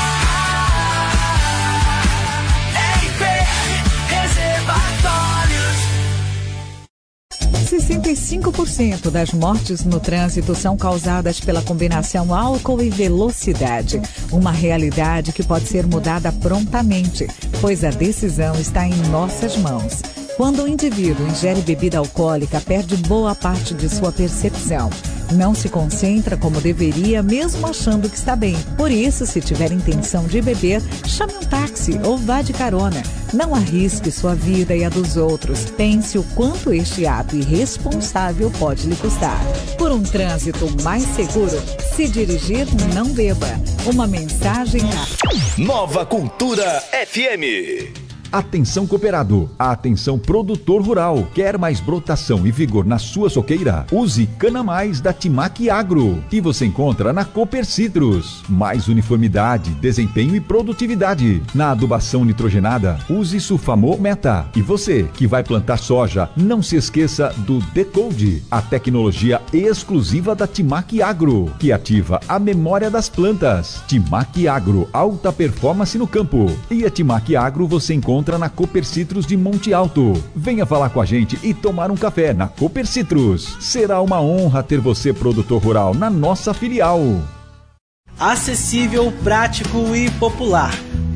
[SPEAKER 4] durar. R P Reservatórios.
[SPEAKER 10] sessenta e cinco por cento das mortes no trânsito são causadas pela combinação álcool e velocidade. Uma realidade que pode ser mudada prontamente, pois a decisão está em nossas mãos. Quando o indivíduo ingere bebida alcoólica, perde boa parte de sua percepção. Não se concentra como deveria, mesmo achando que está bem. Por isso, se tiver intenção de beber, chame um táxi ou vá de carona. Não arrisque sua vida e a dos outros. Pense o quanto este ato irresponsável pode lhe custar. Por um trânsito mais seguro, se dirigir, não beba. Uma mensagem a...
[SPEAKER 15] Nova Cultura F M.
[SPEAKER 3] Atenção cooperado, atenção produtor rural. Quer mais brotação e vigor na sua soqueira? Use Cana Mais da Timac Agro, que você encontra na Cooper Citrus. Mais uniformidade, desempenho e produtividade. Na adubação nitrogenada, use Sulfamo Meta. E você que vai plantar soja, não se esqueça do Decode, a tecnologia exclusiva da Timac Agro, que ativa a memória das plantas. Timac Agro, alta performance no campo. E a Timac Agro você encontra na Cooper Citrus de Monte Alto. Venha falar com a gente e tomar um café na Cooper Citrus. Será uma honra ter você, produtor rural, na nossa filial.
[SPEAKER 5] Acessível, prático e popular.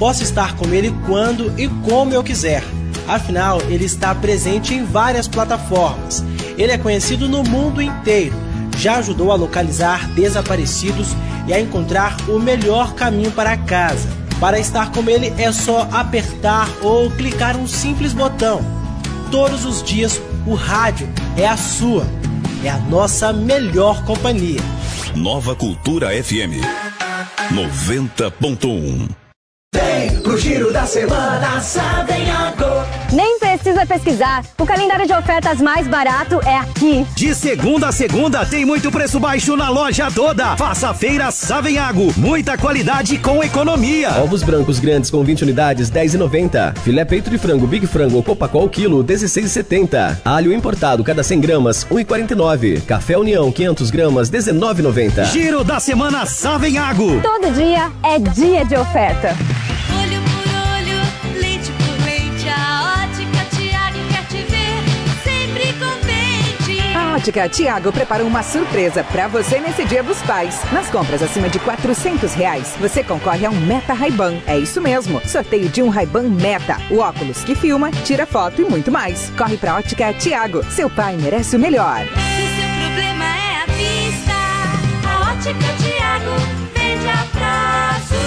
[SPEAKER 5] posso estar com ele quando e como eu quiser. Afinal, ele está presente em várias plataformas. Ele é conhecido no mundo inteiro. Já ajudou a localizar desaparecidos e a encontrar o melhor caminho para casa. Para estar com ele é só apertar ou clicar um simples botão. Todos os dias o rádio é a sua, é a nossa melhor companhia.
[SPEAKER 15] Nova Cultura F M noventa ponto um.
[SPEAKER 4] Vem pro Giro da Semana Savenhago.
[SPEAKER 6] Nem precisa pesquisar, o calendário de ofertas mais barato é aqui.
[SPEAKER 12] De segunda a segunda tem muito preço baixo na loja toda. Faça a feira Savenhago, muita qualidade com economia.
[SPEAKER 8] Ovos brancos grandes com vinte unidades, dez reais e noventa centavos. Filé peito de frango Big Frango ou Copacol quilo, dezesseis reais e setenta centavos. Alho importado cada cem gramas, um real e quarenta e nove centavos. Café União quinhentas gramas, dezenove reais e noventa centavos.
[SPEAKER 12] Giro da Semana Savenhago.
[SPEAKER 6] Todo dia é dia de oferta.
[SPEAKER 9] Olho por olho, leite por leite, a Ótica Tiago quer te ver sempre contente.
[SPEAKER 10] A Ótica Tiago preparou uma surpresa pra você nesse Dia dos Pais. Nas compras acima de quatrocentos reais, você concorre a um Meta Ray-Ban. É isso mesmo, sorteio de um Ray-Ban Meta. O óculos que filma, tira foto e muito mais. Corre pra Ótica Tiago, seu pai merece o melhor.
[SPEAKER 9] Se seu problema é a vista, a Ótica Tiago vende a prazo.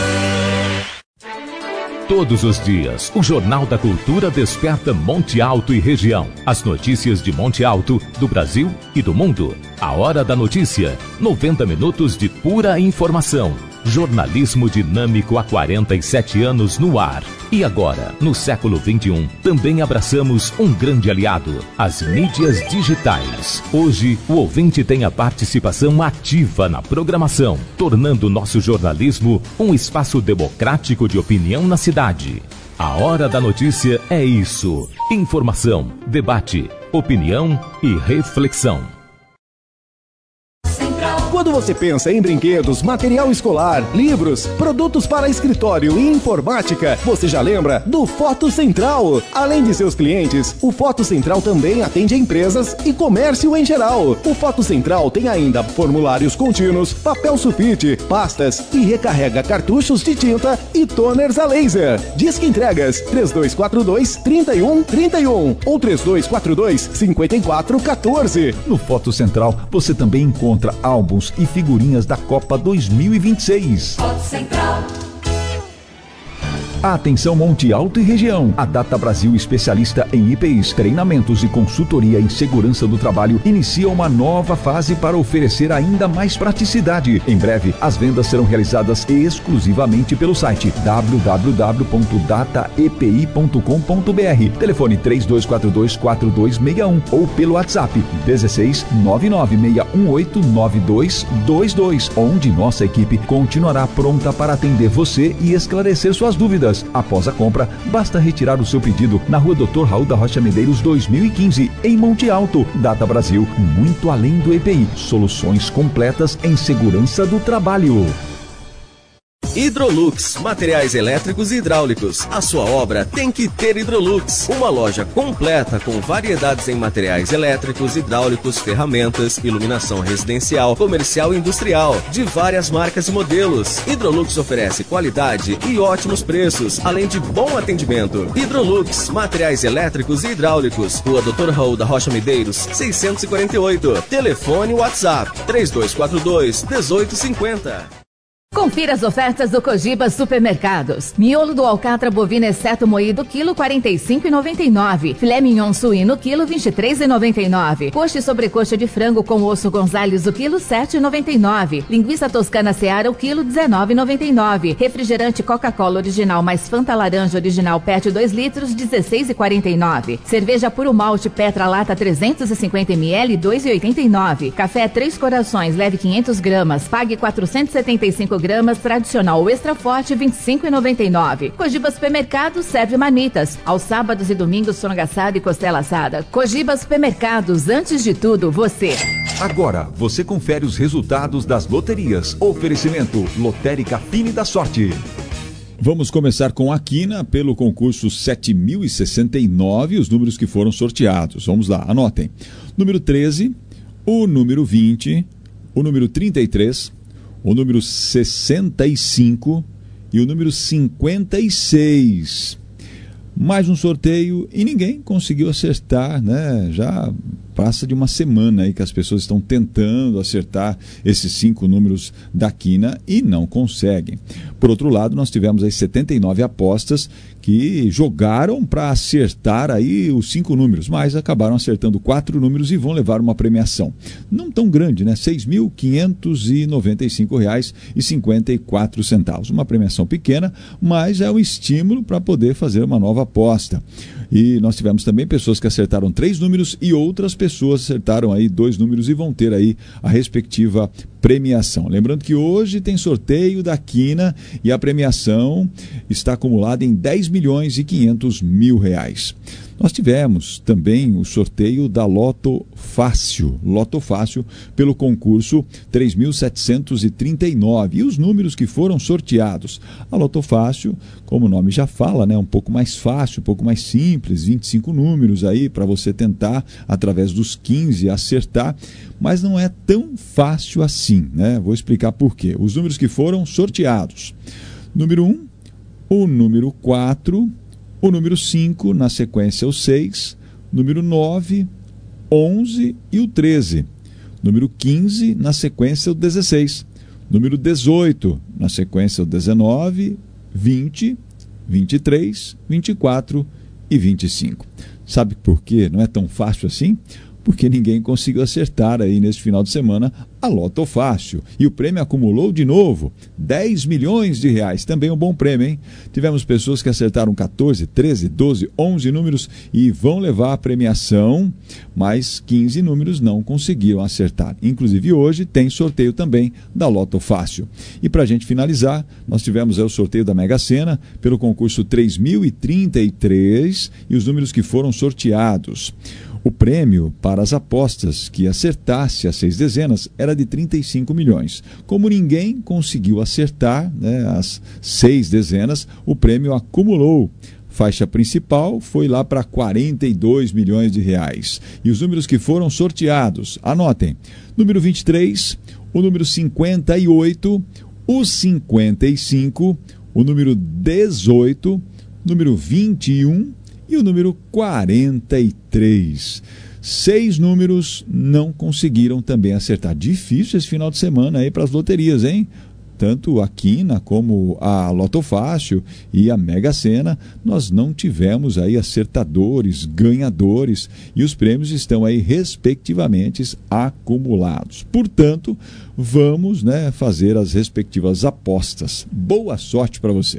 [SPEAKER 14] Todos os dias, o Jornal da Cultura desperta Monte Alto e região. As notícias de Monte Alto, do Brasil e do mundo. A Hora da Notícia. noventa minutos de pura informação. Jornalismo dinâmico há quarenta e sete anos no ar. E agora, no século vinte e um, também abraçamos um grande aliado, as mídias digitais. Hoje, o ouvinte tem a participação ativa na programação, tornando nosso jornalismo um espaço democrático de opinião na cidade. A Hora da Notícia é isso: informação, debate, opinião e reflexão.
[SPEAKER 23] Quando você pensa em brinquedos, material escolar, livros, produtos para escritório e informática, você já lembra do Foto Central. Além de seus clientes, o Foto Central também atende empresas e comércio em geral. O Foto Central tem ainda formulários contínuos, papel sulfite, pastas e recarrega cartuchos de tinta e toners a laser. Disque entregas três dois quatro dois, três um três um ou três dois quatro dois, cinco quatro um quatro.
[SPEAKER 3] No Foto Central, você também encontra álbuns e figurinhas da Copa dois mil e vinte e seis.
[SPEAKER 4] Foto Central.
[SPEAKER 3] Atenção Monte Alto e região. A Data Brasil, especialista em I P Is, treinamentos e consultoria em segurança do trabalho, inicia uma nova fase para oferecer ainda mais praticidade. Em breve, as vendas serão realizadas exclusivamente pelo site w w w ponto data e p i ponto com ponto b r, telefone três dois quatro dois, quatro dois seis um ou pelo WhatsApp dezesseis, nove nove seis um oito, nove dois dois dois, onde nossa equipe continuará pronta para atender você e esclarecer suas dúvidas. Após a compra, basta retirar o seu pedido na Rua doutor Raul da Rocha Medeiros dois mil e quinze, em Monte Alto. Data Brasil, muito além do E P I. Soluções completas em segurança do trabalho.
[SPEAKER 8] Hidrolux, materiais elétricos e hidráulicos. A sua obra tem que ter Hidrolux. Uma loja completa com variedades em materiais elétricos, hidráulicos, ferramentas, iluminação residencial, comercial e industrial, de várias marcas e modelos. Hidrolux oferece qualidade e ótimos preços, além de bom atendimento. Hidrolux, materiais elétricos e hidráulicos. Rua doutor Raul da Rocha Medeiros, seiscentos e quarenta e oito. Telefone WhatsApp três dois quatro dois, um oito cinco zero.
[SPEAKER 24] Confira as ofertas do Cogiba Supermercados. Miolo do alcatra bovino exceto moído, quilo quarenta e cinco reais e noventa e nove centavos. Filé mignon suíno, quilo vinte e três reais e noventa e nove centavos. Coxa e sobrecoxa de frango com osso Gonzales, o quilo sete reais e noventa e nove centavos. Linguiça toscana Seara, o quilo dezenove reais e noventa e nove centavos. Refrigerante Coca-Cola original mais Fanta laranja original Pet dois litros, dezesseis reais e quarenta e nove centavos. Cerveja Puro Malte Petra Lata trezentos e cinquenta mililitros, dois reais e oitenta e nove centavos. Café Três Corações, leve quinhentas gramas, pague quatrocentos e setenta e cinco gramas, tradicional ou extra forte, vinte e cinco reais e noventa e nove centavos. Cogiba Supermercados serve marmitas. Aos sábados e domingos, frango assado e costela assada. Cogiba Supermercados, antes de tudo, você.
[SPEAKER 3] Agora, você confere os resultados das loterias. Oferecimento Lotérica Fine da Sorte.
[SPEAKER 25] Vamos começar com a quina pelo concurso sete mil e sessenta e nove, os números que foram sorteados. Vamos lá, anotem. Número treze, o número vinte, o número trinta e três, o número sessenta e cinco e o número cinquenta e seis. Mais um sorteio e ninguém conseguiu acertar, né? Já passa de uma semana aí que as pessoas estão tentando acertar esses cinco números da quina e não conseguem. Por outro lado, nós tivemos aí setenta e nove apostas que jogaram para acertar aí os cinco números, mas acabaram acertando quatro números e vão levar uma premiação. Não tão grande, né? seis mil quinhentos e noventa e cinco reais e cinquenta e quatro centavos. Uma premiação pequena, mas é um estímulo para poder fazer uma nova aposta. E nós tivemos também pessoas que acertaram três números e outras pessoas acertaram aí dois números e vão ter aí a respectiva premiação. Lembrando que hoje tem sorteio da quina e a premiação está acumulada em dez milhões e quinhentos mil reais. Nós tivemos também o sorteio da Loto Fácil, Loto Fácil, pelo concurso três mil setecentos e trinta e nove. E os números que foram sorteados. A Loto Fácil, como o nome já fala, né, um pouco mais fácil, um pouco mais simples, vinte e cinco números aí para você tentar, através dos quinze, acertar, mas não é tão fácil assim, né? Vou explicar por quê. Os números que foram sorteados. Número um, o número quatro, o número cinco, na sequência o seis, número nove, onze e o treze. Número quinze, na sequência o dezesseis. Número dezoito, na sequência o dezenove, vinte, vinte e três, vinte e quatro e vinte e cinco. Sabe por quê? Não é tão fácil assim? Porque ninguém conseguiu acertar aí neste final de semana a Loto Fácil. E o prêmio acumulou de novo dez milhões de reais. Também um bom prêmio, hein? Tivemos pessoas que acertaram quatorze, treze, doze, onze números e vão levar a premiação, mas quinze números não conseguiram acertar. Inclusive hoje tem sorteio também da Loto Fácil. E para a gente finalizar, nós tivemos aí o sorteio da Mega Sena pelo concurso três mil e trinta e três e os números que foram sorteados. O prêmio para as apostas que acertasse as seis dezenas era de trinta e cinco milhões. Como ninguém conseguiu acertar, né, as seis dezenas, o prêmio acumulou. Faixa principal foi lá para quarenta e dois milhões de reais. E os números que foram sorteados, anotem, número vinte e três, o número cinquenta e oito, o cinquenta e cinco, o número dezoito, número vinte e um, e o número quarenta e três. Seis números não conseguiram também acertar. Difícil esse final de semana aí para as loterias, hein? Tanto a quina como a Loto Fácil e a Mega Sena, nós não tivemos aí acertadores, ganhadores, e os prêmios estão aí respectivamente acumulados. Portanto, vamos, né, fazer as respectivas apostas. Boa sorte para você!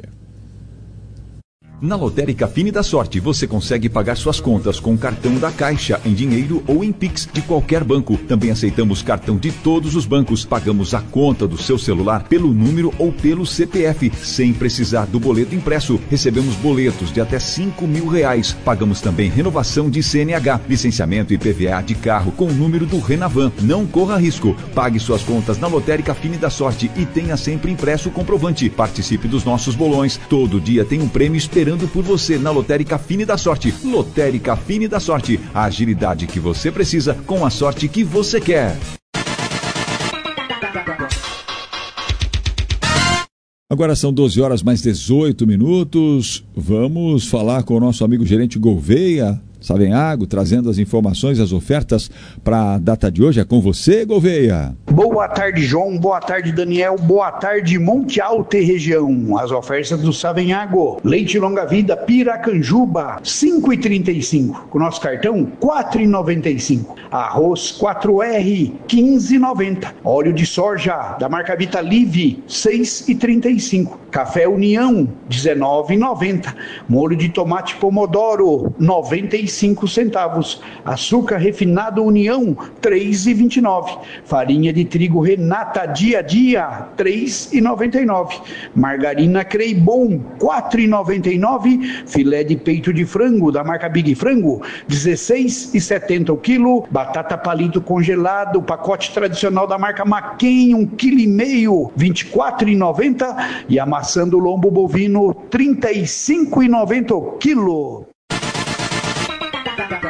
[SPEAKER 3] Na Lotérica Fine da Sorte, você consegue pagar suas contas com cartão da Caixa, em dinheiro ou em Pix de qualquer banco. Também aceitamos cartão de todos os bancos. Pagamos a conta do seu celular pelo número ou pelo C P F, sem precisar do boleto impresso. Recebemos boletos de até cinco mil reais. Pagamos também renovação de C N H, licenciamento e I P V A de carro com o número do Renavan. Não corra risco. Pague suas contas na Lotérica Fine da Sorte e tenha sempre impresso o comprovante. Participe dos nossos bolões. Todo dia tem um prêmio esperando por você na Lotérica Fine da Sorte. Lotérica Fine da Sorte. A agilidade que você precisa com a sorte que você quer.
[SPEAKER 25] Agora são doze horas mais dezoito minutos. Vamos falar com o nosso amigo gerente Gouveia Savenhago, trazendo as informações, as ofertas para a data de hoje. É com você, Gouveia.
[SPEAKER 1] Boa tarde, João. Boa tarde, Daniel. Boa tarde, Monte Alto e região. As ofertas do Savenhago. Leite longa vida Piracanjuba, cinco reais e trinta e cinco centavos. Com nosso cartão, quatro reais e noventa e cinco centavos. Arroz quatro R, quinze reais e noventa centavos. Óleo de soja da marca Vita Live, seis reais e trinta e cinco centavos. Café União, dezenove reais e noventa centavos. Molho de tomate Pomodoro, noventa e cinco centavos. Açúcar refinado União, três reais e vinte e nove centavos. Farinha de trigo Renata Dia a Dia, três reais e noventa e nove centavos. Margarina Creibon, quatro reais e noventa e nove centavos. Filé de peito de frango da marca Big Frango, dezesseis reais e setenta centavos o quilo. Batata palito congelado, pacote tradicional da marca Maquin, um quilo e meio, vinte e quatro reais e noventa centavos. E a maçã do lombo bovino, trinta e cinco reais e noventa centavos o quilo.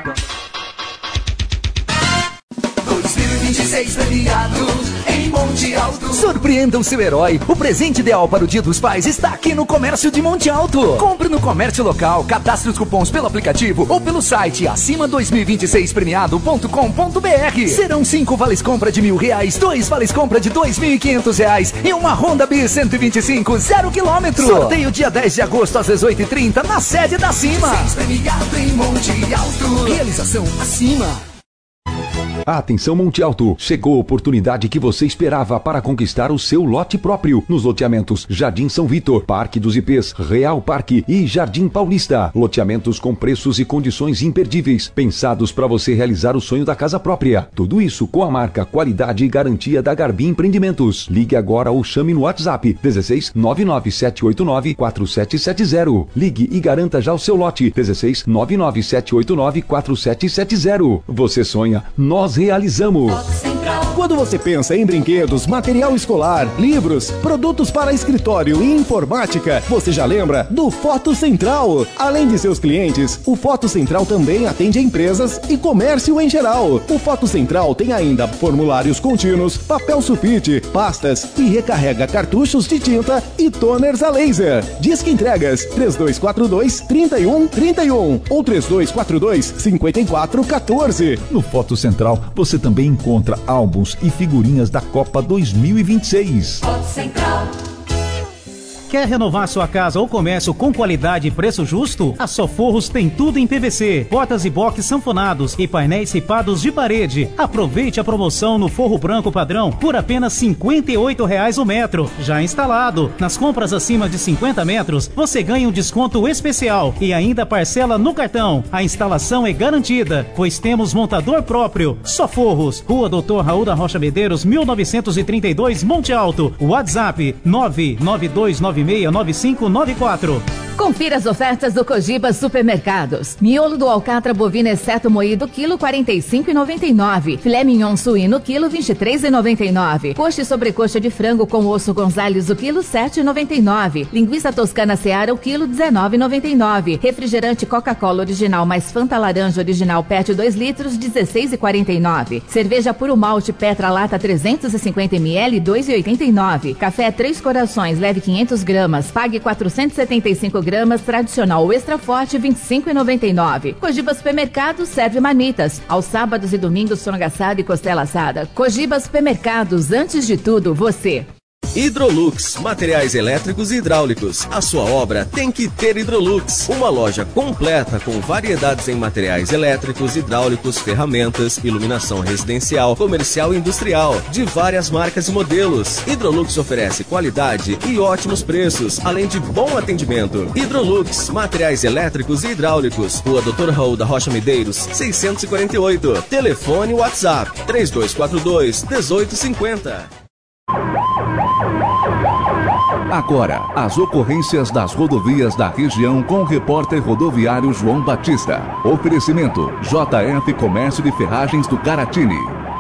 [SPEAKER 4] dois mil e vinte e seis premiado em Monte
[SPEAKER 12] Alto. Surpreenda o seu herói. O presente ideal para o Dia dos Pais está aqui no Comércio de Monte Alto. Compre no comércio local, cadastre os cupons pelo aplicativo ou pelo site acima dois mil e vinte e seis premiado ponto com ponto br. Serão cinco vales compra de mil reais, dois vales compra de dois mil e quinhentos reais e uma Honda Bis cento e vinte e cinco zero quilômetro. Sorteio dia dez de agosto às dezoito e trinta na sede da Cima.
[SPEAKER 4] Premiado em Monte Alto.
[SPEAKER 12] Realização acima.
[SPEAKER 3] Atenção Monte Alto, chegou a oportunidade que você esperava para conquistar o seu lote próprio nos loteamentos Jardim São Vitor, Parque dos Ipês, Real Parque e Jardim Paulista. Loteamentos com preços e condições imperdíveis, pensados para você realizar o sonho da casa própria. Tudo isso com a marca, qualidade e garantia da Garbi Empreendimentos. Ligue agora ou chame no WhatsApp dezesseis nove nove sete oito nove quatro sete sete zero. Ligue e garanta já o seu lote dezesseis nove nove sete oito nove quatro sete sete zero. Você sonha, nós realizamos.
[SPEAKER 23] Quando você pensa em brinquedos, material escolar, livros, produtos para escritório e informática, você já lembra do Foto Central. Além de seus clientes, o Foto Central também atende a empresas e comércio em geral. O Foto Central tem ainda formulários contínuos, papel sulfite, pastas e recarrega cartuchos de tinta e toners a laser. Disque entregas três dois quatro dois, três um três um ou três dois quatro dois, cinco quatro um quatro.
[SPEAKER 3] No Foto Central, você também encontra álbuns e figurinhas da Copa dois mil e vinte e seis.
[SPEAKER 4] Foto Central.
[SPEAKER 7] Quer renovar sua casa ou comércio com qualidade e preço justo? A Soforros tem tudo em P V C, portas e boxes sanfonados e painéis ripados de parede. Aproveite a promoção no forro branco padrão por apenas cinquenta e oito reais o metro, já instalado. Nas compras acima de cinquenta metros, você ganha um desconto especial e ainda parcela no cartão. A instalação é garantida, pois temos montador próprio. Soforros, Rua doutor Raul da Rocha Medeiros, mil novecentos e trinta e dois, Monte Alto. WhatsApp nove nove dois nove seis nove cinco nove quatro.
[SPEAKER 24] Confira as ofertas do Cogiba Supermercados. Miolo do alcatra bovino exceto moído, quilo quarenta e cinco reais e noventa e nove centavos. Filé mignon suíno, quilo vinte e três reais e noventa e nove centavos. Coxa e sobrecoxa de frango com osso Gonzales, o quilo sete reais e noventa e nove centavos. Linguiça toscana Seara, o quilo dezenove reais e noventa e nove centavos. Refrigerante Coca-Cola original mais Fanta laranja original Pet dois litros, dezesseis reais e quarenta e nove centavos. Cerveja Puro Malte Petra Lata trezentos e cinquenta mililitros, dois reais e oitenta e nove centavos. Café Três Corações, leve quinhentas gramas, pague quatrocentos e setenta e cinco gramas, tradicional ou extra forte, vinte e cinco reais e noventa e nove centavos. Cogiba Supermercados serve marmitas. Aos sábados e domingos, frango assado e costela assada. Cogiba Supermercados, antes de tudo, você.
[SPEAKER 8] Hidrolux, materiais elétricos e hidráulicos. A sua obra tem que ter Hidrolux. Uma loja completa com variedades em materiais elétricos, hidráulicos, ferramentas, iluminação residencial, comercial e industrial, de várias marcas e modelos. Hidrolux oferece qualidade e ótimos preços, além de bom atendimento. Hidrolux, materiais elétricos e hidráulicos. Rua doutor Raul da Rocha Medeiros, seiscentos e quarenta e oito. Telefone WhatsApp três dois quatro dois, um oito cinco zero.
[SPEAKER 11] Agora, as ocorrências das rodovias da região com o repórter rodoviário João Batista. Oferecimento J F Comércio de Ferragens do Caratini.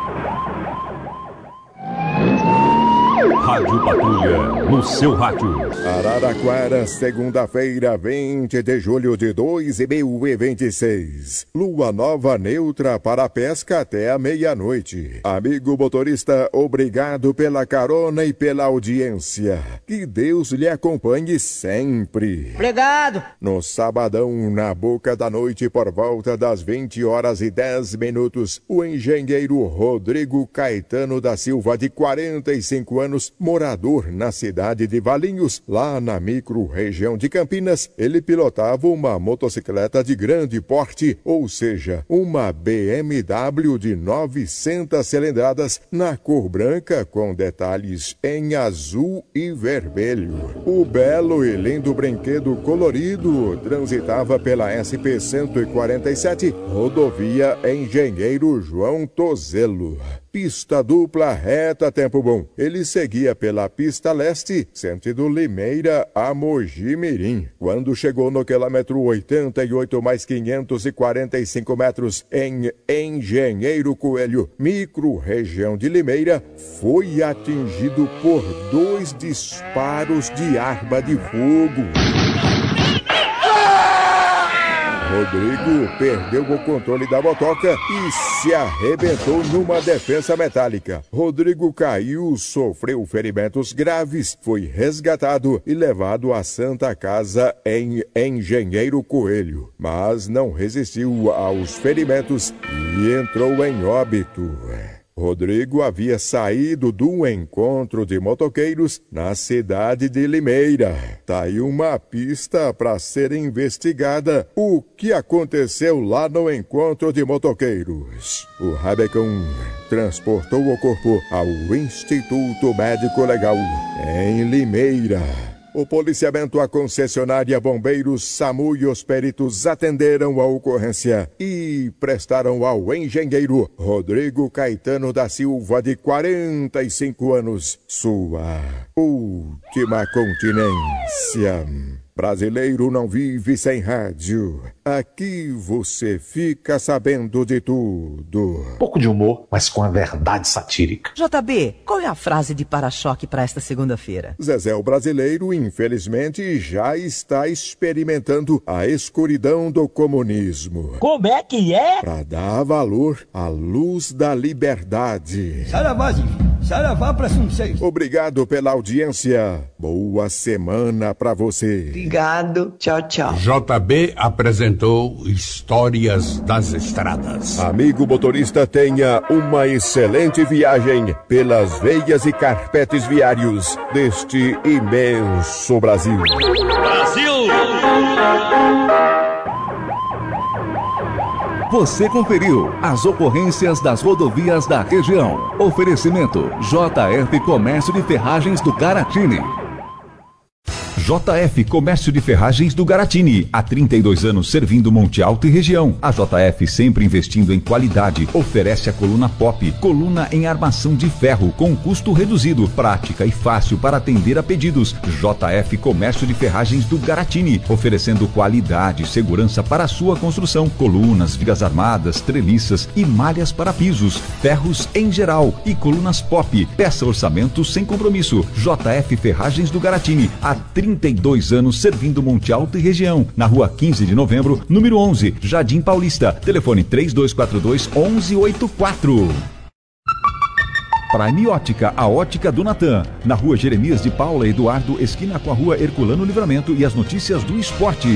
[SPEAKER 14] Rádio Patrulha, no seu rádio.
[SPEAKER 13] Araraquara, segunda-feira, vinte de julho de dois mil e vinte e seis. Lua nova neutra para a pesca até a meia-noite. Amigo motorista, obrigado pela carona e pela audiência. Que Deus lhe acompanhe sempre.
[SPEAKER 17] Obrigado.
[SPEAKER 13] No sabadão, na boca da noite, por volta das vinte horas e dez minutos, o engenheiro Rodrigo Caetano da Silva, de quarenta e cinco anos, morador na cidade de Valinhos, lá na micro-região de Campinas, ele pilotava uma motocicleta de grande porte, ou seja, uma B M W de novecentas cilindradas, na cor branca com detalhes em azul e vermelho. O belo e lindo brinquedo colorido transitava pela S P cento e quarenta e sete, rodovia Engenheiro João Tozelo. Pista dupla reta, tempo bom. Ele seguia pela pista leste, sentido Limeira a Mogi Mirim. Quando chegou no quilômetro oitenta e oito mais quinhentos e quarenta e cinco metros em Engenheiro Coelho, micro-região de Limeira, foi atingido por dois disparos de arma de fogo. Rodrigo perdeu o controle da motoca e se arrebentou numa defensa metálica. Rodrigo caiu, sofreu ferimentos graves, foi resgatado e levado à Santa Casa em Engenheiro Coelho, mas não resistiu aos ferimentos e entrou em óbito. Rodrigo havia saído do encontro de motoqueiros na cidade de Limeira. Tá aí uma pista para ser investigada. O que aconteceu lá no encontro de motoqueiros? O Rabecão transportou o corpo ao Instituto Médico Legal em Limeira. O policiamento, a concessionária, bombeiros, SAMU e os peritos atenderam a ocorrência e prestaram ao engenheiro Rodrigo Caetano da Silva, de quarenta e cinco anos, sua última continência. Brasileiro não vive sem rádio. Aqui você fica sabendo de tudo.
[SPEAKER 16] Pouco de humor, mas com a verdade satírica.
[SPEAKER 17] J B, qual é a frase de para-choque para esta segunda-feira?
[SPEAKER 13] Zezé, o brasileiro, infelizmente, já está experimentando a escuridão do comunismo.
[SPEAKER 17] Como é que é?
[SPEAKER 13] Para dar valor à luz da liberdade.
[SPEAKER 17] Saravá, saravá pra vocês.
[SPEAKER 13] Obrigado pela audiência. Boa semana para você.
[SPEAKER 17] Obrigado. Tchau, tchau.
[SPEAKER 18] J B apresentou Histórias das Estradas.
[SPEAKER 13] Amigo motorista, tenha uma excelente viagem pelas veias e carpetes viários deste imenso Brasil.
[SPEAKER 18] Brasil!
[SPEAKER 11] Você conferiu as ocorrências das rodovias da região. Oferecimento J F Comércio de Ferragens do Garatini.
[SPEAKER 3] J F Comércio de Ferragens do Garatini, há trinta e dois anos servindo Monte Alto e região. A J F, sempre investindo em qualidade, oferece a coluna Pop, coluna em armação de ferro com custo reduzido, prática e fácil para atender a pedidos. J F Comércio de Ferragens do Garatini, oferecendo qualidade e segurança para a sua construção, colunas, vigas armadas, treliças e malhas para pisos, ferros em geral e colunas Pop. Peça orçamento sem compromisso. J F Ferragens do Garatini, há trinta e dois anos servindo Monte Alto e região, na rua quinze de novembro, número onze, Jardim Paulista. Telefone três dois quatro dois, onze oitenta e quatro. Prime Ótica, a ótica do Natan, na rua Jeremias de Paula Eduardo, esquina com a rua Herculano Livramento, e as notícias do esporte.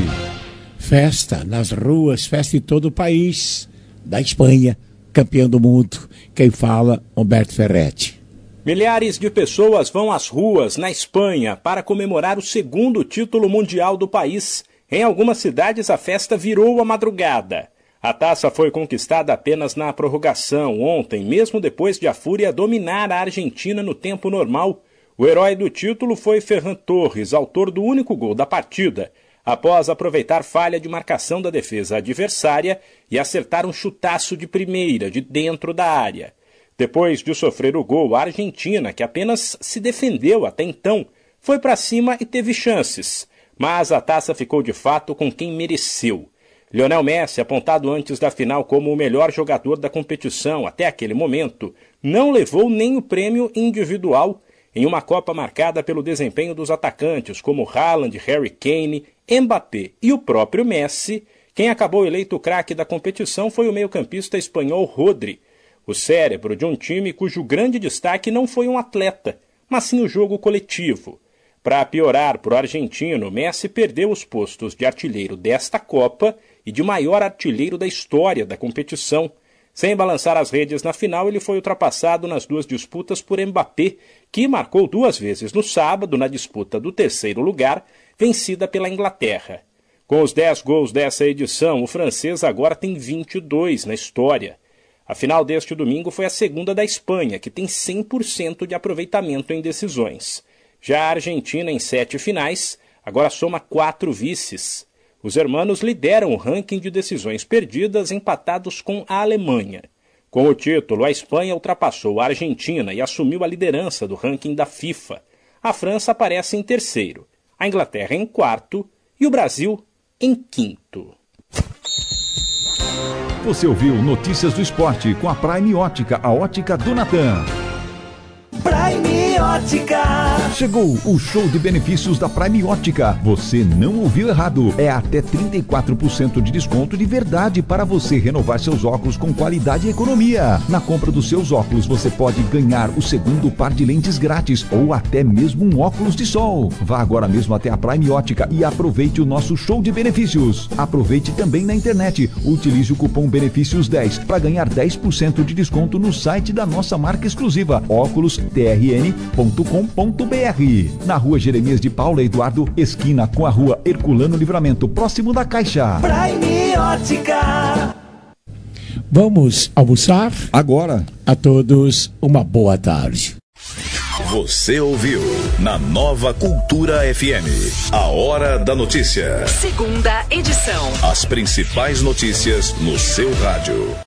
[SPEAKER 2] Festa nas ruas, festa em todo o país, da Espanha, campeão do mundo. Quem fala, Humberto Ferretti.
[SPEAKER 19] Milhares de pessoas vão às ruas, na Espanha, para comemorar o segundo título mundial do país. Em algumas cidades, a festa virou a madrugada. A taça foi conquistada apenas na prorrogação ontem, mesmo depois de a Fúria dominar a Argentina no tempo normal. O herói do título foi Ferran Torres, autor do único gol da partida, após aproveitar falha de marcação da defesa adversária e acertar um chutaço de primeira, de dentro da área. Depois de sofrer o gol, a Argentina, que apenas se defendeu até então, foi para cima e teve chances. Mas a taça ficou de fato com quem mereceu. Lionel Messi, apontado antes da final como o melhor jogador da competição até aquele momento, não levou nem o prêmio individual em uma Copa marcada pelo desempenho dos atacantes como Haaland, Harry Kane, Mbappé e o próprio Messi. Quem acabou eleito o craque da competição foi o meio-campista espanhol Rodri, o cérebro de um time cujo grande destaque não foi um atleta, mas sim o jogo coletivo. Para piorar para o argentino, Messi perdeu os postos de artilheiro desta Copa e de maior artilheiro da história da competição. Sem balançar as redes na final, ele foi ultrapassado nas duas disputas por Mbappé, que marcou duas vezes no sábado na disputa do terceiro lugar, vencida pela Inglaterra. Com os dez gols dessa edição, o francês agora tem vinte e dois na história. A final deste domingo foi a segunda da Espanha, que tem cem por cento de aproveitamento em decisões. Já a Argentina, em sete finais, agora soma quatro vices. Os hermanos lideram o ranking de decisões perdidas, empatados com a Alemanha. Com o título, a Espanha ultrapassou a Argentina e assumiu a liderança do ranking da FIFA. A França aparece em terceiro, a Inglaterra em quarto e o Brasil em quinto.
[SPEAKER 3] Você ouviu Notícias do Esporte com a Prime Ótica, a ótica do Natan.
[SPEAKER 4] Prime Ótica. Ótica.
[SPEAKER 3] Chegou o show de benefícios da Prime Ótica. Você não ouviu errado. É até trinta e quatro por cento de desconto de verdade para você renovar seus óculos com qualidade e economia. Na compra dos seus óculos, você pode ganhar o segundo par de lentes grátis ou até mesmo um óculos de sol. Vá agora mesmo até a Prime Ótica e aproveite o nosso show de benefícios. Aproveite também na internet. Utilize o cupom benefícios dez para ganhar dez por cento de desconto no site da nossa marca exclusiva, óculos t r n ponto com ponto b r. Na rua Jeremias de Paula Eduardo, esquina com a rua Herculano Livramento, próximo da Caixa.
[SPEAKER 4] Prime Ótica.
[SPEAKER 2] Vamos almoçar?
[SPEAKER 25] Agora.
[SPEAKER 2] A todos, uma boa tarde.
[SPEAKER 5] Você ouviu na Nova Cultura F M, a Hora da Notícia.
[SPEAKER 15] Segunda edição.
[SPEAKER 5] As principais notícias no seu rádio.